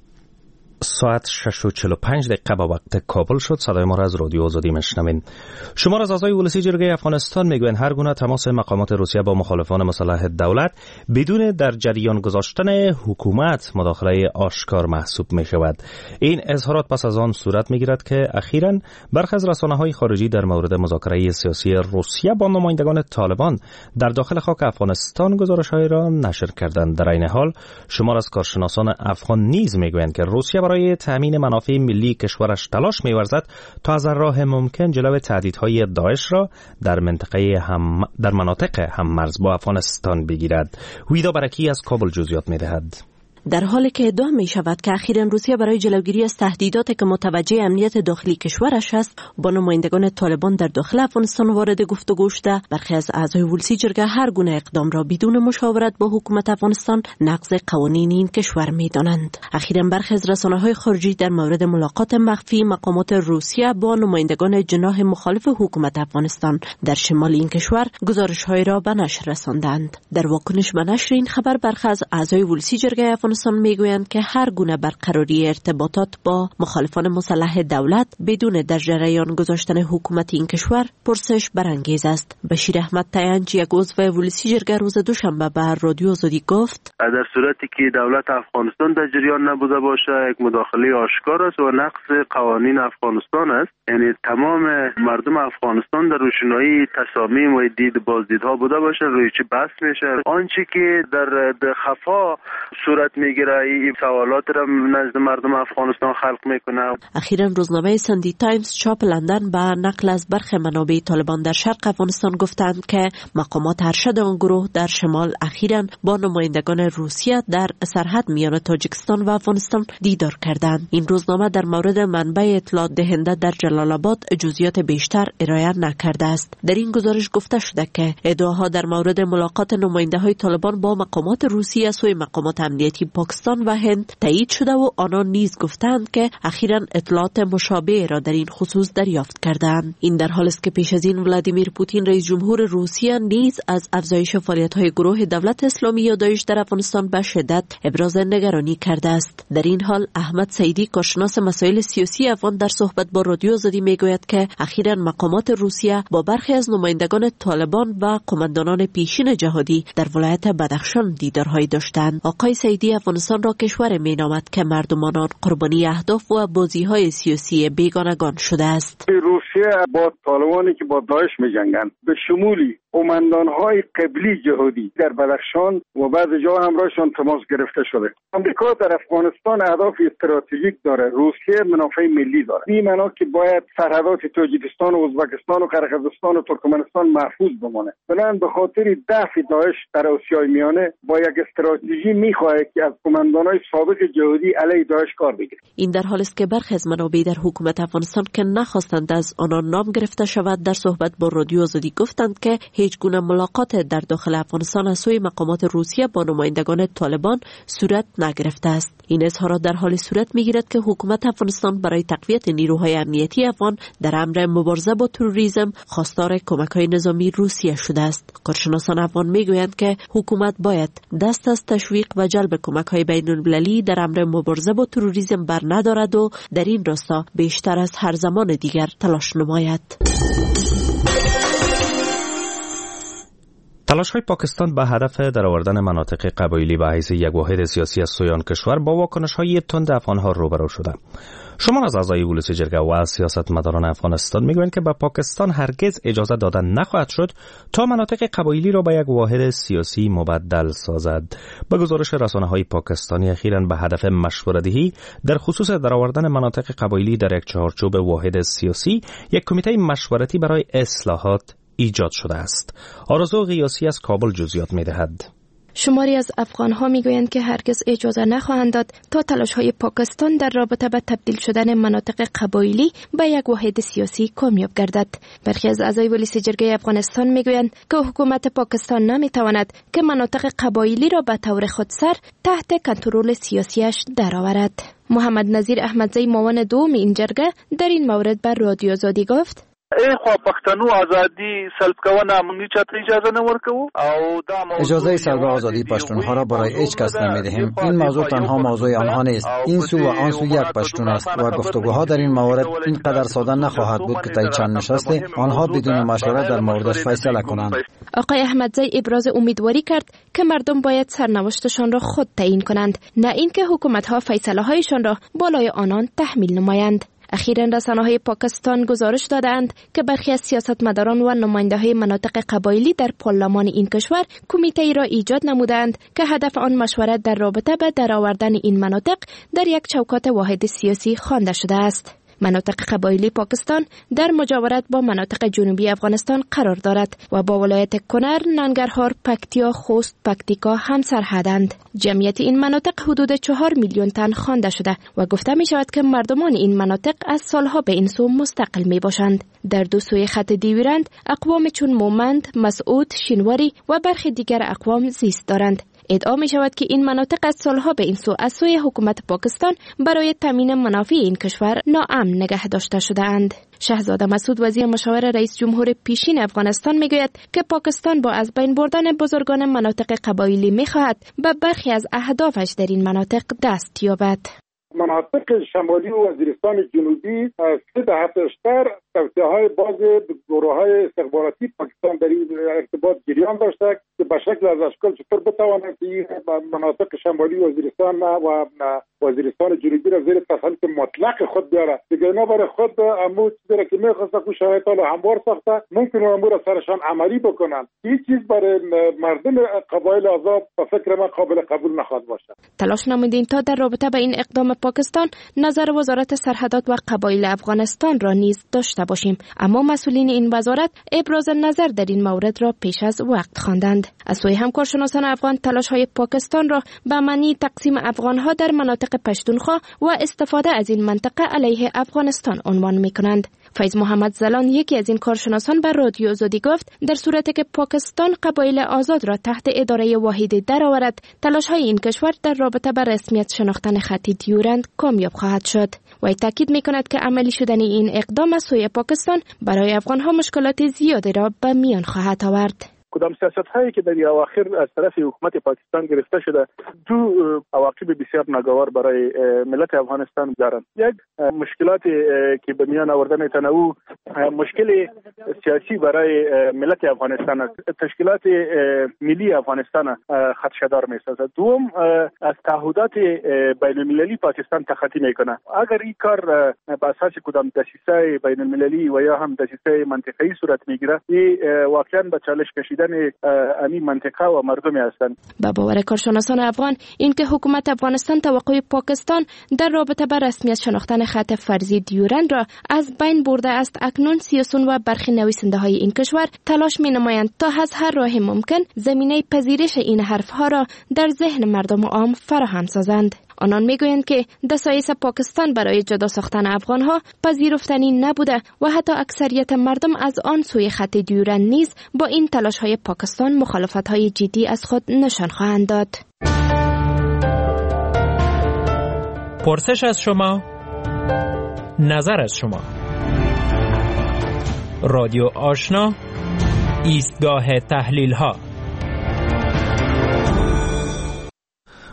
ساعت شش و چهل و پنج دقیقه با وقت کابل شد. صدای ما را از رادیو آزادی میشنوین. شمار از اعضای ولسی جرگه افغانستان میگویند هر گونه تماس مقامات روسیه با مخالفان مسلح دولت بدون در جریان گذاشتن حکومت مداخله آشکار محسوب می شود. این اظهارات پس از آن صورت میگیرد که اخیراً برخی از رسانه‌های خارجی در مورد مذاکره سیاسی روسیه با نمایندگان طالبان در داخل خاک افغانستان گزارش‌هایی را نشر کردند. در این حال شمار از کارشناسان افغان نیز میگویند که روسیه برای تامین منافع ملی کشورش تلاش می‌ورزد تا از راه ممکن جلوی تهدیدهای داعش را در منطقه هم در مناطق هم مرز با افغانستان بگیرد. ویدا برکی از کابل جزئیات می‌دهد. در حالی که ادعا می شود که اخیراً روسیه برای جلوگیری از تهدیداتی که متوجه امنیت داخلی کشورش است با نمایندگان طالبان در داخل افغانستان وارد گفتگو شده، برخی از اعضای ولسی جرگه هر گونه اقدام را بدون مشاورت با حکومت افغانستان نقض قوانین این کشور می دانند. اخیراً برخی از رسانه‌های خارجی در مورد ملاقات مخفی مقامات روسیه با نمایندگان جناح مخالف حکومت افغانستان در شمال این کشور گزارش‌های را به نشر رساندند. در واکنش به نشر این خبر برخی از اعضای ولسی جرگه افغانستان میگویند که هر گونه برقراری ارتباطات با مخالفان مسلح دولت بدون در جریان گذاشتن حکومت این کشور پرسش برانگیز است. بشیر احمد تیانچ یک عضو ولسی جرگه روز دوشنبه به رادیو آزادی گفت در صورتی که دولت افغانستان در جریان نبوده باشه یک مداخله آشکار است و نقض قوانین افغانستان است. یعنی تمام مردم افغانستان در روشنایی تصامیم و دید بازدیدها بوده باشه روی چی بحث میشه. آنچه که در خفا صورت میگیره این سوالات را نزد مردم افغانستان خلق میکنه. اخیراً روزنامه ساندی تایمز چاپ لندن به نقل از برخی منابع طالبان در شرق افغانستان گفتند که مقامات ارشد آن گروه در شمال اخیراً با نمایندگان روسیه در سرحد میان تاجیکستان و افغانستان دیدار کردند. این روزنامه در مورد منبع اطلاع دهنده در جلال آباد جزئیات بیشتر ارائه نکرده است. در این گزارش گفته شده که ادعاها در مورد ملاقات نماینده‌های طالبان با مقامات روسیه سوی مقامات امنیتی پاکستان و هند تایید شده و آنان نیز گفتند که اخیراً اطلاعات مشابه را در این خصوص دریافت کردند. این در حالی است که پیش از این ولادیمیر پوتین رئیس جمهور روسیه نیز از افزایش فعالیت‌های گروه دولت اسلامی یا داعش در افغانستان به شدت ابراز نگرانی کرده است. در این حال احمد سعیدی کارشناس مسائل سیاسی افغان در صحبت با رادیو آزادی میگوید که اخیراً مقامات روسیه با برخی از نمایندگان طالبان و قماندانان پیشین جهادی در ولایت بدخشان دیدارهایی داشتند. آقای سعیدی افغانستان را کشور مینامد که مردمان آن قربانی اهداف و بازی‌های سیاسی بیگانگان شده است. روسیه با طالبانی که با داعش می‌جنگند به شمولی قماندان‌های قبلی جهادی در بدخشان و بعض جا همراهشان تماس گرفته شده. آمریکا در افغانستان اهداف استراتژیک داره، روسیه منافع ملی داره. این معنا که باید سرحدات تاجیکستان و ازبکستان و قرقیزستان و ترکمنستان محفوظ بمانه. بنابراین به خاطر دفع داعش در آسیای میانه با یک استراتژی می‌خواهد که از قماندان‌های سابق جهادی علیه داعش کار بگیرد. این در حالی است که برخی از منابع در حکومت افغانستان که نخواستند از آنان نام گرفته شود در صحبت با رادیو آزادی گفتند که هیچ گونه ملاقات در داخل افغانستان از سوی مقامات روسیه با نمایندگان طالبان صورت نگرفته است. این اظهارات در حالی صورت میگیرد که حکومت افغانستان برای تقویت نیروهای امنیتی افغان در امر مبارزه با تروریسم خواستار کمک‌های نظامی روسیه شده است. کارشناسان افغان میگویند که حکومت باید دست از تشویق و جلب کمک‌های بین‌المللی در امر مبارزه با تروریسم بر ندارد و در این راستا بیشتر از هر زمان دیگر تلاش نماید. تلاش‌های پاکستان به هدف درآوردن مناطق قبایلی به حیث یک واحد سیاسی از سویان کشور با واکنش‌های تند افغان‌ها روبرو شده. شما از اعضای ولسی جرگه و سیاستمداران افغانستان میگویند که به پاکستان هرگز اجازه دادن نخواهد شد تا مناطق قبایلی را به یک واحد سیاسی مبدل سازد. به گزارش رسانه‌های پاکستانی اخیراً به هدف مشوره‌دهی در خصوص درآوردن مناطق قبایلی در یک چارچوب واحد سیاسی، یک کمیته مشورتی برای اصلاحات ایجاد شده است. آرزو قیاسی از کابل جزئیات می‌دهد. شماری از افغان‌ها می‌گویند که هرگز اجازه نخواهند داد تا تلاش‌های پاکستان در رابطه با تبدیل شدن مناطق قبایلی به یک واحد سیاسی کامیاب گردد. برخی از اعضای ولسی جرگه افغانستان می‌گویند که حکومت پاکستان نمی‌تواند که مناطق قبایلی را به طور خودسر تحت کنترل سیاسیش درآورد. محمد نظیر احمدزی معاون دوم این جرگه در این مورد بر رادیو آزادی گفت: ای خو پښتنو ازادي سلب کونه موږ چاته اجازه نه ورکو او دا موضوع اجازه سلب آزادی پشتونها را برای هیچ کس نمیدهیم. این موضوع تنها موضوع آنها نیست. این سو و آن سو یک پشتون است و گفتگوها در این مورد اینقدر ساده نخواهد بود که تا چند نشسته آنها بدون مشورت در موردش فیصله کنند. آقای احمدزی ابراز امیدواری کرد که مردم باید سرنوشتشان را خود تعیین کنند، نه اینکه حکومت‌ها فیصله‌هایشان را بالای آنان تحمیل نمایند. اخیراً رسانه‌های پاکستان گزارش دادند که برخی از سیاستمداران و نماینده‌های مناطق قبایلی در پارلمان این کشور کمیته‌ای را ایجاد نمودند که هدف آن مشورت در رابطه به درآوردن این مناطق در یک چوکات واحد سیاسی خوانده شده است. مناطق قبایلی پاکستان در مجاورت با مناطق جنوبی افغانستان قرار دارد و با ولایت کنر، ننگرهار، پکتیا، خوست، پکتیکا هم سرحدند. جمعیت این مناطق حدود چهار میلیون تن خوانده شده و گفته می شود که مردمان این مناطق از سالها به این سو مستقل می باشند. در دو سوی خط دیویرند اقوام چون مومند، مسعود، شینواری و برخی دیگر اقوام زیست دارند. ادعا می شود که این مناطق از سالها به این سو از سوی حکومت پاکستان برای تامین منافع این کشور ناامن نگه داشته شده اند. شهزاده مسعود وزیر مشاور رئیس جمهور پیشین افغانستان می گوید که پاکستان با از بین بردن بزرگان مناطق قبایلی می خواهد به برخی از اهدافش در این مناطق دست یابد. مناطق شمالی و وزیرستان جنوبی سه دهه پیشتر توصیه‌های باز گروه‌های استخباراتی پاکستان در این ارتباط جریان داشته که به شکل از اشکال چطور بتواند این مناطق شمالی وزیرستان و وزیرستان جنوبی را زیر تسلط مطلق خود بیاره. دیگه اینا برای خود امو چیزی که می‌خواستن که شرایط رو هموار ساخته ممکن امور را سرشان عملی بکنن. این چیز برای مردم قبایل آزاد به فکر من قابل قبول نخواهد باشه. تلاش نمودین تا در رابطه با این اقدام پاکستان نظر وزارت سرحدات و قبایل افغانستان را نیز داشته باشیم، اما مسئولین این وزارت ابراز نظر در این مورد را پیش از وقت خواندند. از سوی همکارشناسان افغان تلاش‌های پاکستان را به معنی تقسیم افغان‌ها در مناطق پشتونخوا و استفاده از این منطقه علیه افغانستان عنوان می‌کنند. فیض محمد زلان یکی از این کارشناسان بر رادیو آزادی گفت در صورتی که پاکستان قبایل آزاد را تحت اداره واحدی درآورد، تلاش‌های این کشور در رابطه با رسمیت شناختن خط دیورند کامیاب خواهد شد. و تاکید می‌کند که عملی شدن این اقدام از سوی پاکستان برای افغان‌ها مشکلات زیادی را به میان خواهد آورد. کدام سیاست هایی که در اواخر از طرف حکومت پاکستان گرفته شده دو عواقب بسیار ناگوار برای ملت افغانستان دارند. یک مشکلات که به میان آوردن تنوع مشکل سیاسی برای ملت افغانستان است. تشکیلات ملی افغانستان خدشه‌دار می‌سازد. دوم از تعهدات بین المللی پاکستان تخطی میکنه. اگر این کار به اساس کدام دسیسه بین المللی و یا هم دسیسه منطقه‌ای صورت میگیره، این واقعا به چالش کشیدن امی منطقه و مردمی هستند. با باور کارشناسان افغان اینکه حکومت افغانستان توقع پاکستان در رابطه با رسمیت شناختن خط فرضی دیورند را از بین برده است، اکنون سیاسیون و برخی نویسنده های این کشور تلاش می نمایند تا از هر راه ممکن زمینه پذیرش این حرف ها را در ذهن مردم عام فراهم سازند. آنان میگویند که دسایس پاکستان برای جدا ساختن افغانها پذیرفتنی نبوده و حتی اکثریت مردم از آن سوی خط دیورند نیز با این تلاش‌های پاکستان مخالفت‌های جدی از خود نشان خواهند داد. پرسش از شما، نظر از شما. رادیو آشنا، ایستگاه تحلیل‌ها.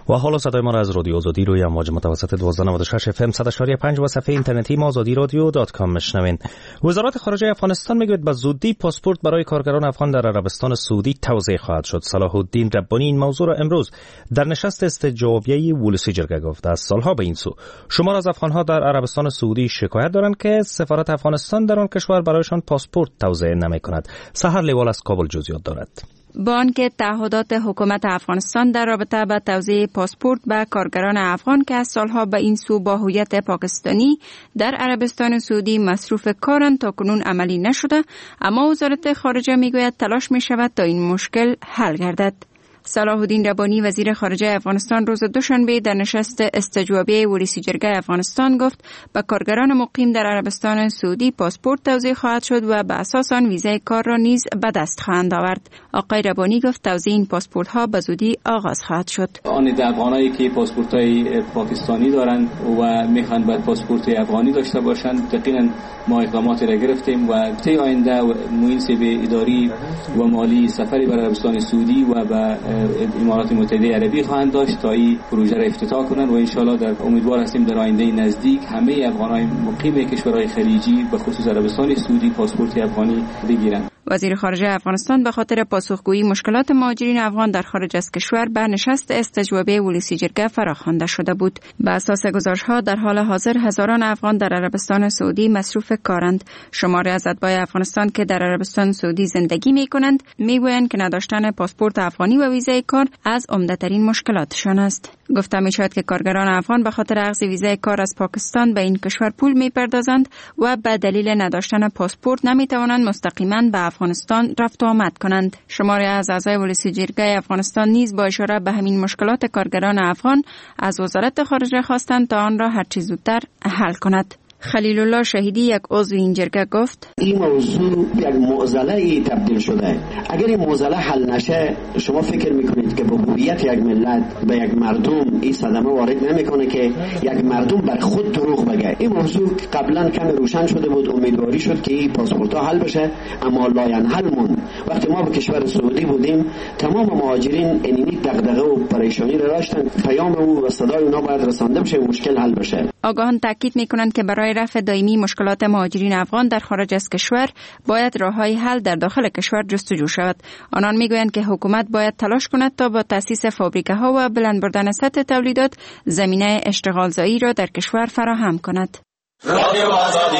و حالا صدای ما را از رادیو آزادی روی امواج متوسط دوازده نود و شش اف ام صد و شش پنج و صفحه اینترنتی ما آزادی رادیو دات کام میشنوین. وزارت خارجه افغانستان میگوید به زودی پاسپورت برای کارگران افغان در عربستان سعودی توزیع خواهد شد. صلاح الدین ربانی این موضوع را امروز در نشست استجوابیه ولسی جرگه گفت. از سالها به این سو شمار از افغانها در عربستان سعودی شکایت دارند که سفارت افغانستان در آن کشور برایشان پاسپورت توزیع نمی‌کند. سحر لیوال از کابل جزئیات دارد. با آنکه تعهدات حکومت افغانستان در رابطه با توزیع پاسپورت به کارگران افغان که از سالها به این سو با هویت پاکستانی در عربستان سعودی مصروف کارند تاکنون عملی نشده، اما وزارت خارجه میگوید تلاش می شود تا این مشکل حل گردد. صلاح الدین ربانی وزیر خارجه افغانستان روز دوشنبه در نشست استجوابی ولسی جرگه افغانستان گفت به کارگران مقیم در عربستان سعودی پاسپورت توزیع خواهد شد و به اساس آن ویزای کار را نیز به دست خواهند آورد. آقای ربانی گفت توزیع این پاسپورت ها به زودی آغاز خواهد شد. آن افغانایی که پاسپورت های پاکستانی دارند و میخوان بعد پاسپورت افغانی داشته باشند، یقینا ما اقداماتی را گرفتیم و طی آینده منصب اداری و مالی سفری بر عربستان سعودی و به امارات متحده عربی خواهند داشت تا این پروژه را افتتاح کنند و ان شاء الله در امیدوار هستیم در آینده نزدیک همه افغانای مقیم کشورهای خلیجی به خصوص عربستان سعودی پاسپورت افغانی بگیرند. وزیر خارجه افغانستان به خاطر پاسخگویی مشکلات مهاجرین افغان در خارج از کشور به نشست استجوابی ولسی جرگه فراخوانده شده بود. به اساس گزارش‌ها در حال حاضر هزاران افغان در عربستان سعودی مصروف کارند. شماری از اتباع افغانستان که در عربستان سعودی زندگی می‌کنند می‌گویند که نداشتن پاسپورت افغانی و ویزای کار از عمده‌ترین مشکلاتشان است. گفته می‌شود که کارگران افغان به خاطر اخذ ویزای کار از پاکستان به این کشور پول می‌پردازند و به دلیل نداشتن پاسپورت نمی‌توانند مستقیما به افغانستان رفت و آمد کنند. شماری از اعضای ولسی جرگه افغانستان نیز با اشاره به همین مشکلات کارگران افغان از وزارت خارجه خواستند تا آن را هرچه زودتر حل کند. خلیل الله شهیدی یک عضو این جرگه گفت این موضوع یک معضله تبدیل شده. اگر این معضله حل نشه شما فکر میکنید که به هویت یک ملت به یک مردم این صدمه وارد نمیکنه که یک مردم بر خود دروغ بگه. این موضوع قبلا کم روشن شده بود، امیدواری شد که این پاسپورت ها حل بشه، اما لاینحل مون. وقتی ما به کشور سعودی بودیم تمام مهاجرین اینی دغدغه و پریشانی را داشتن، پیام او و صدای اونا باید رسانده بشه و مشکل حل بشه. آگاهان تاکید میکنند که برای رفع دائمی مشکلات مهاجرین افغان در خارج از کشور باید راههای حل در داخل کشور جستجو شود. آنان میگویند که حکومت باید تلاش کند تا با تأسیس فابریکه ها و بلند بردن سطح تولیدات زمینه اشتغالزایی را در کشور فراهم کند. رادیو آزادی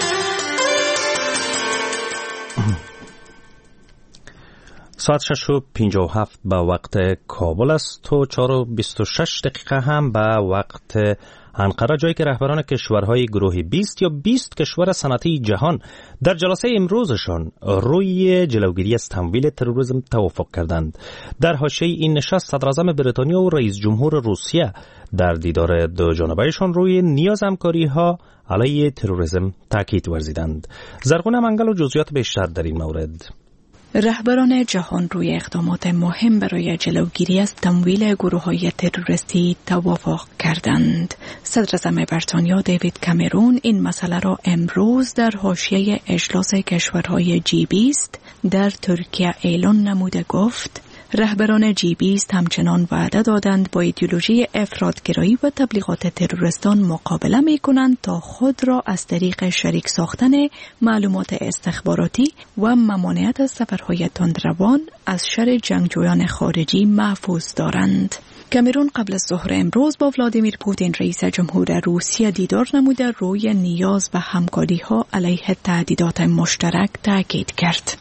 ساعت شش و پنجاه و هفت به وقت کابل است و چهار و بیست و شش دقیقه هم به وقت انقره، جایی که رهبران کشورهای گروه بیست یا بیست کشور صنعتی جهان در جلسه امروزشان روی جلوگیری از تمویل تروریسم توافق کردند. در حاشیه این نشست صدراعظم بریتانیا و رئیس جمهور روسیه در دیدار دو جانبه‌شان روی نیاز همکاری‌ها علیه تروریسم تاکید ورزیدند. زرغون منگل و جزئیات بیشتر در این مورد. رهبران جهان روی اقدامات مهم برای جلوگیری از تمویل گروه‌های تروریستی توافق کردند. صدراعظم بریتانیا دیوید کامرون این مسئله را امروز در حاشیه اجلاس کشورهای جی بیست در ترکیه اعلان نموده گفت رهبران جی بیست همچنان وعده دادند با ایدئولوژی افراطگرایی و تبلیغات تروریستان مقابله می کنند تا خود را از طریق شریک ساختن معلومات استخباراتی و ممانعت از سفرهای تندروان از شر جنگجویان خارجی محفوظ دارند. کامرون قبل از ظهر امروز با ولادیمیر پوتین رئیس جمهور روسیه دیدار نموده روی نیاز به همکاری‌ها علیه تهدیدات مشترک تاکید کرد.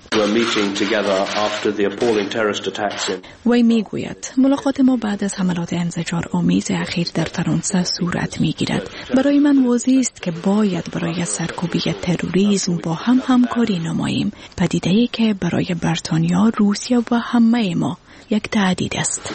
وی میگوید ملاقات ما بعد از حملات انزجار آمیز اخیر در فرانسه صورت میگیرد. برای من واضح است که باید برای سرکوبی تروریسم با هم همکاری نماییم، پدیده‌ای که برای بریتانیا، روسیه و همه ما یک تهدید است.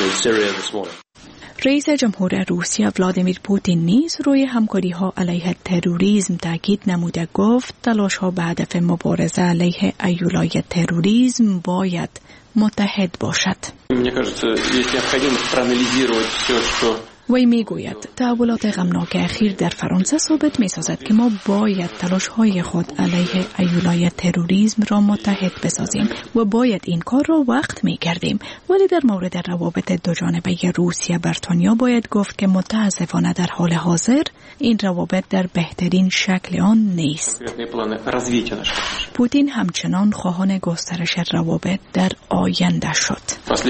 رئیس جمهور روسیه ولادیمیر پوتین نیز روی همکاری‌ها علیه تروریسم تاکید نموده گفت تلاش‌ها به هدف مبارزه علیه ایولای تروریسم باید متحد باشد. وی میگوید تحولات غمناک اخیر در فرانسه ثابت می‌سازد که ما باید تلاش‌های خود علیه ایولای تروریسم را متحد بسازیم و باید این کار را وقت می‌کردیم. ولی در مورد روابط دوجانبه روسیه بریتانیا باید گفت که متأسفانه در حال حاضر این روابط در بهترین شکل آن نیست. پوتین همچنان خواهان گسترش روابط در آینده شد.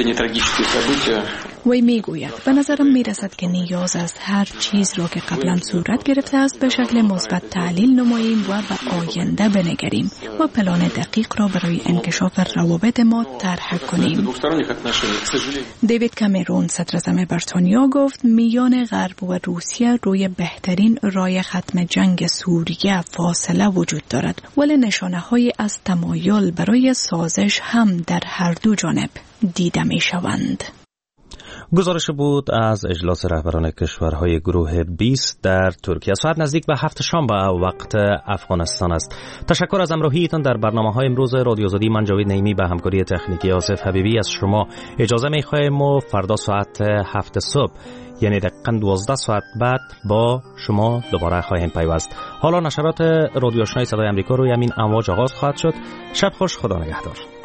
وی میگوید به نظرم میرسد که نیاز است هر چیز را که قبلا صورت گرفته است به شکل مثبت تحلیل نماییم و به آینده بنگریم و پلان دقیق را برای انکشاف روابط ما طرح کنیم. دیوید کامرون صدر اعظم بریتانیا گفت میان غرب و روسیه روی بهترین راه ختم جنگ سوریه فاصله وجود دارد، ولی نشانه‌هایی از تمایل برای سازش هم در هر دو جانب دیده می‌شوند. گزارش بود از اجلاس رهبران کشورهای گروه بیست در ترکیه. ساعت نزدیک به هفت شام به وقت افغانستان است. تشکر از همراهیتان در برنامه‌های امروز رادیو آزادی. من جاوید نعیمی به همکاری تکنیکی آصف حبیبی از شما اجازه می‌خوایم و فردا ساعت هفت صبح یعنی دقیقاً دوازده ساعت بعد با شما دوباره خواهیم پیوست. حالا نشرات رادیو آشنای صدای آمریکا روی همین امواج آغاز خواهد شد. شب خوش، خدا نگهدار.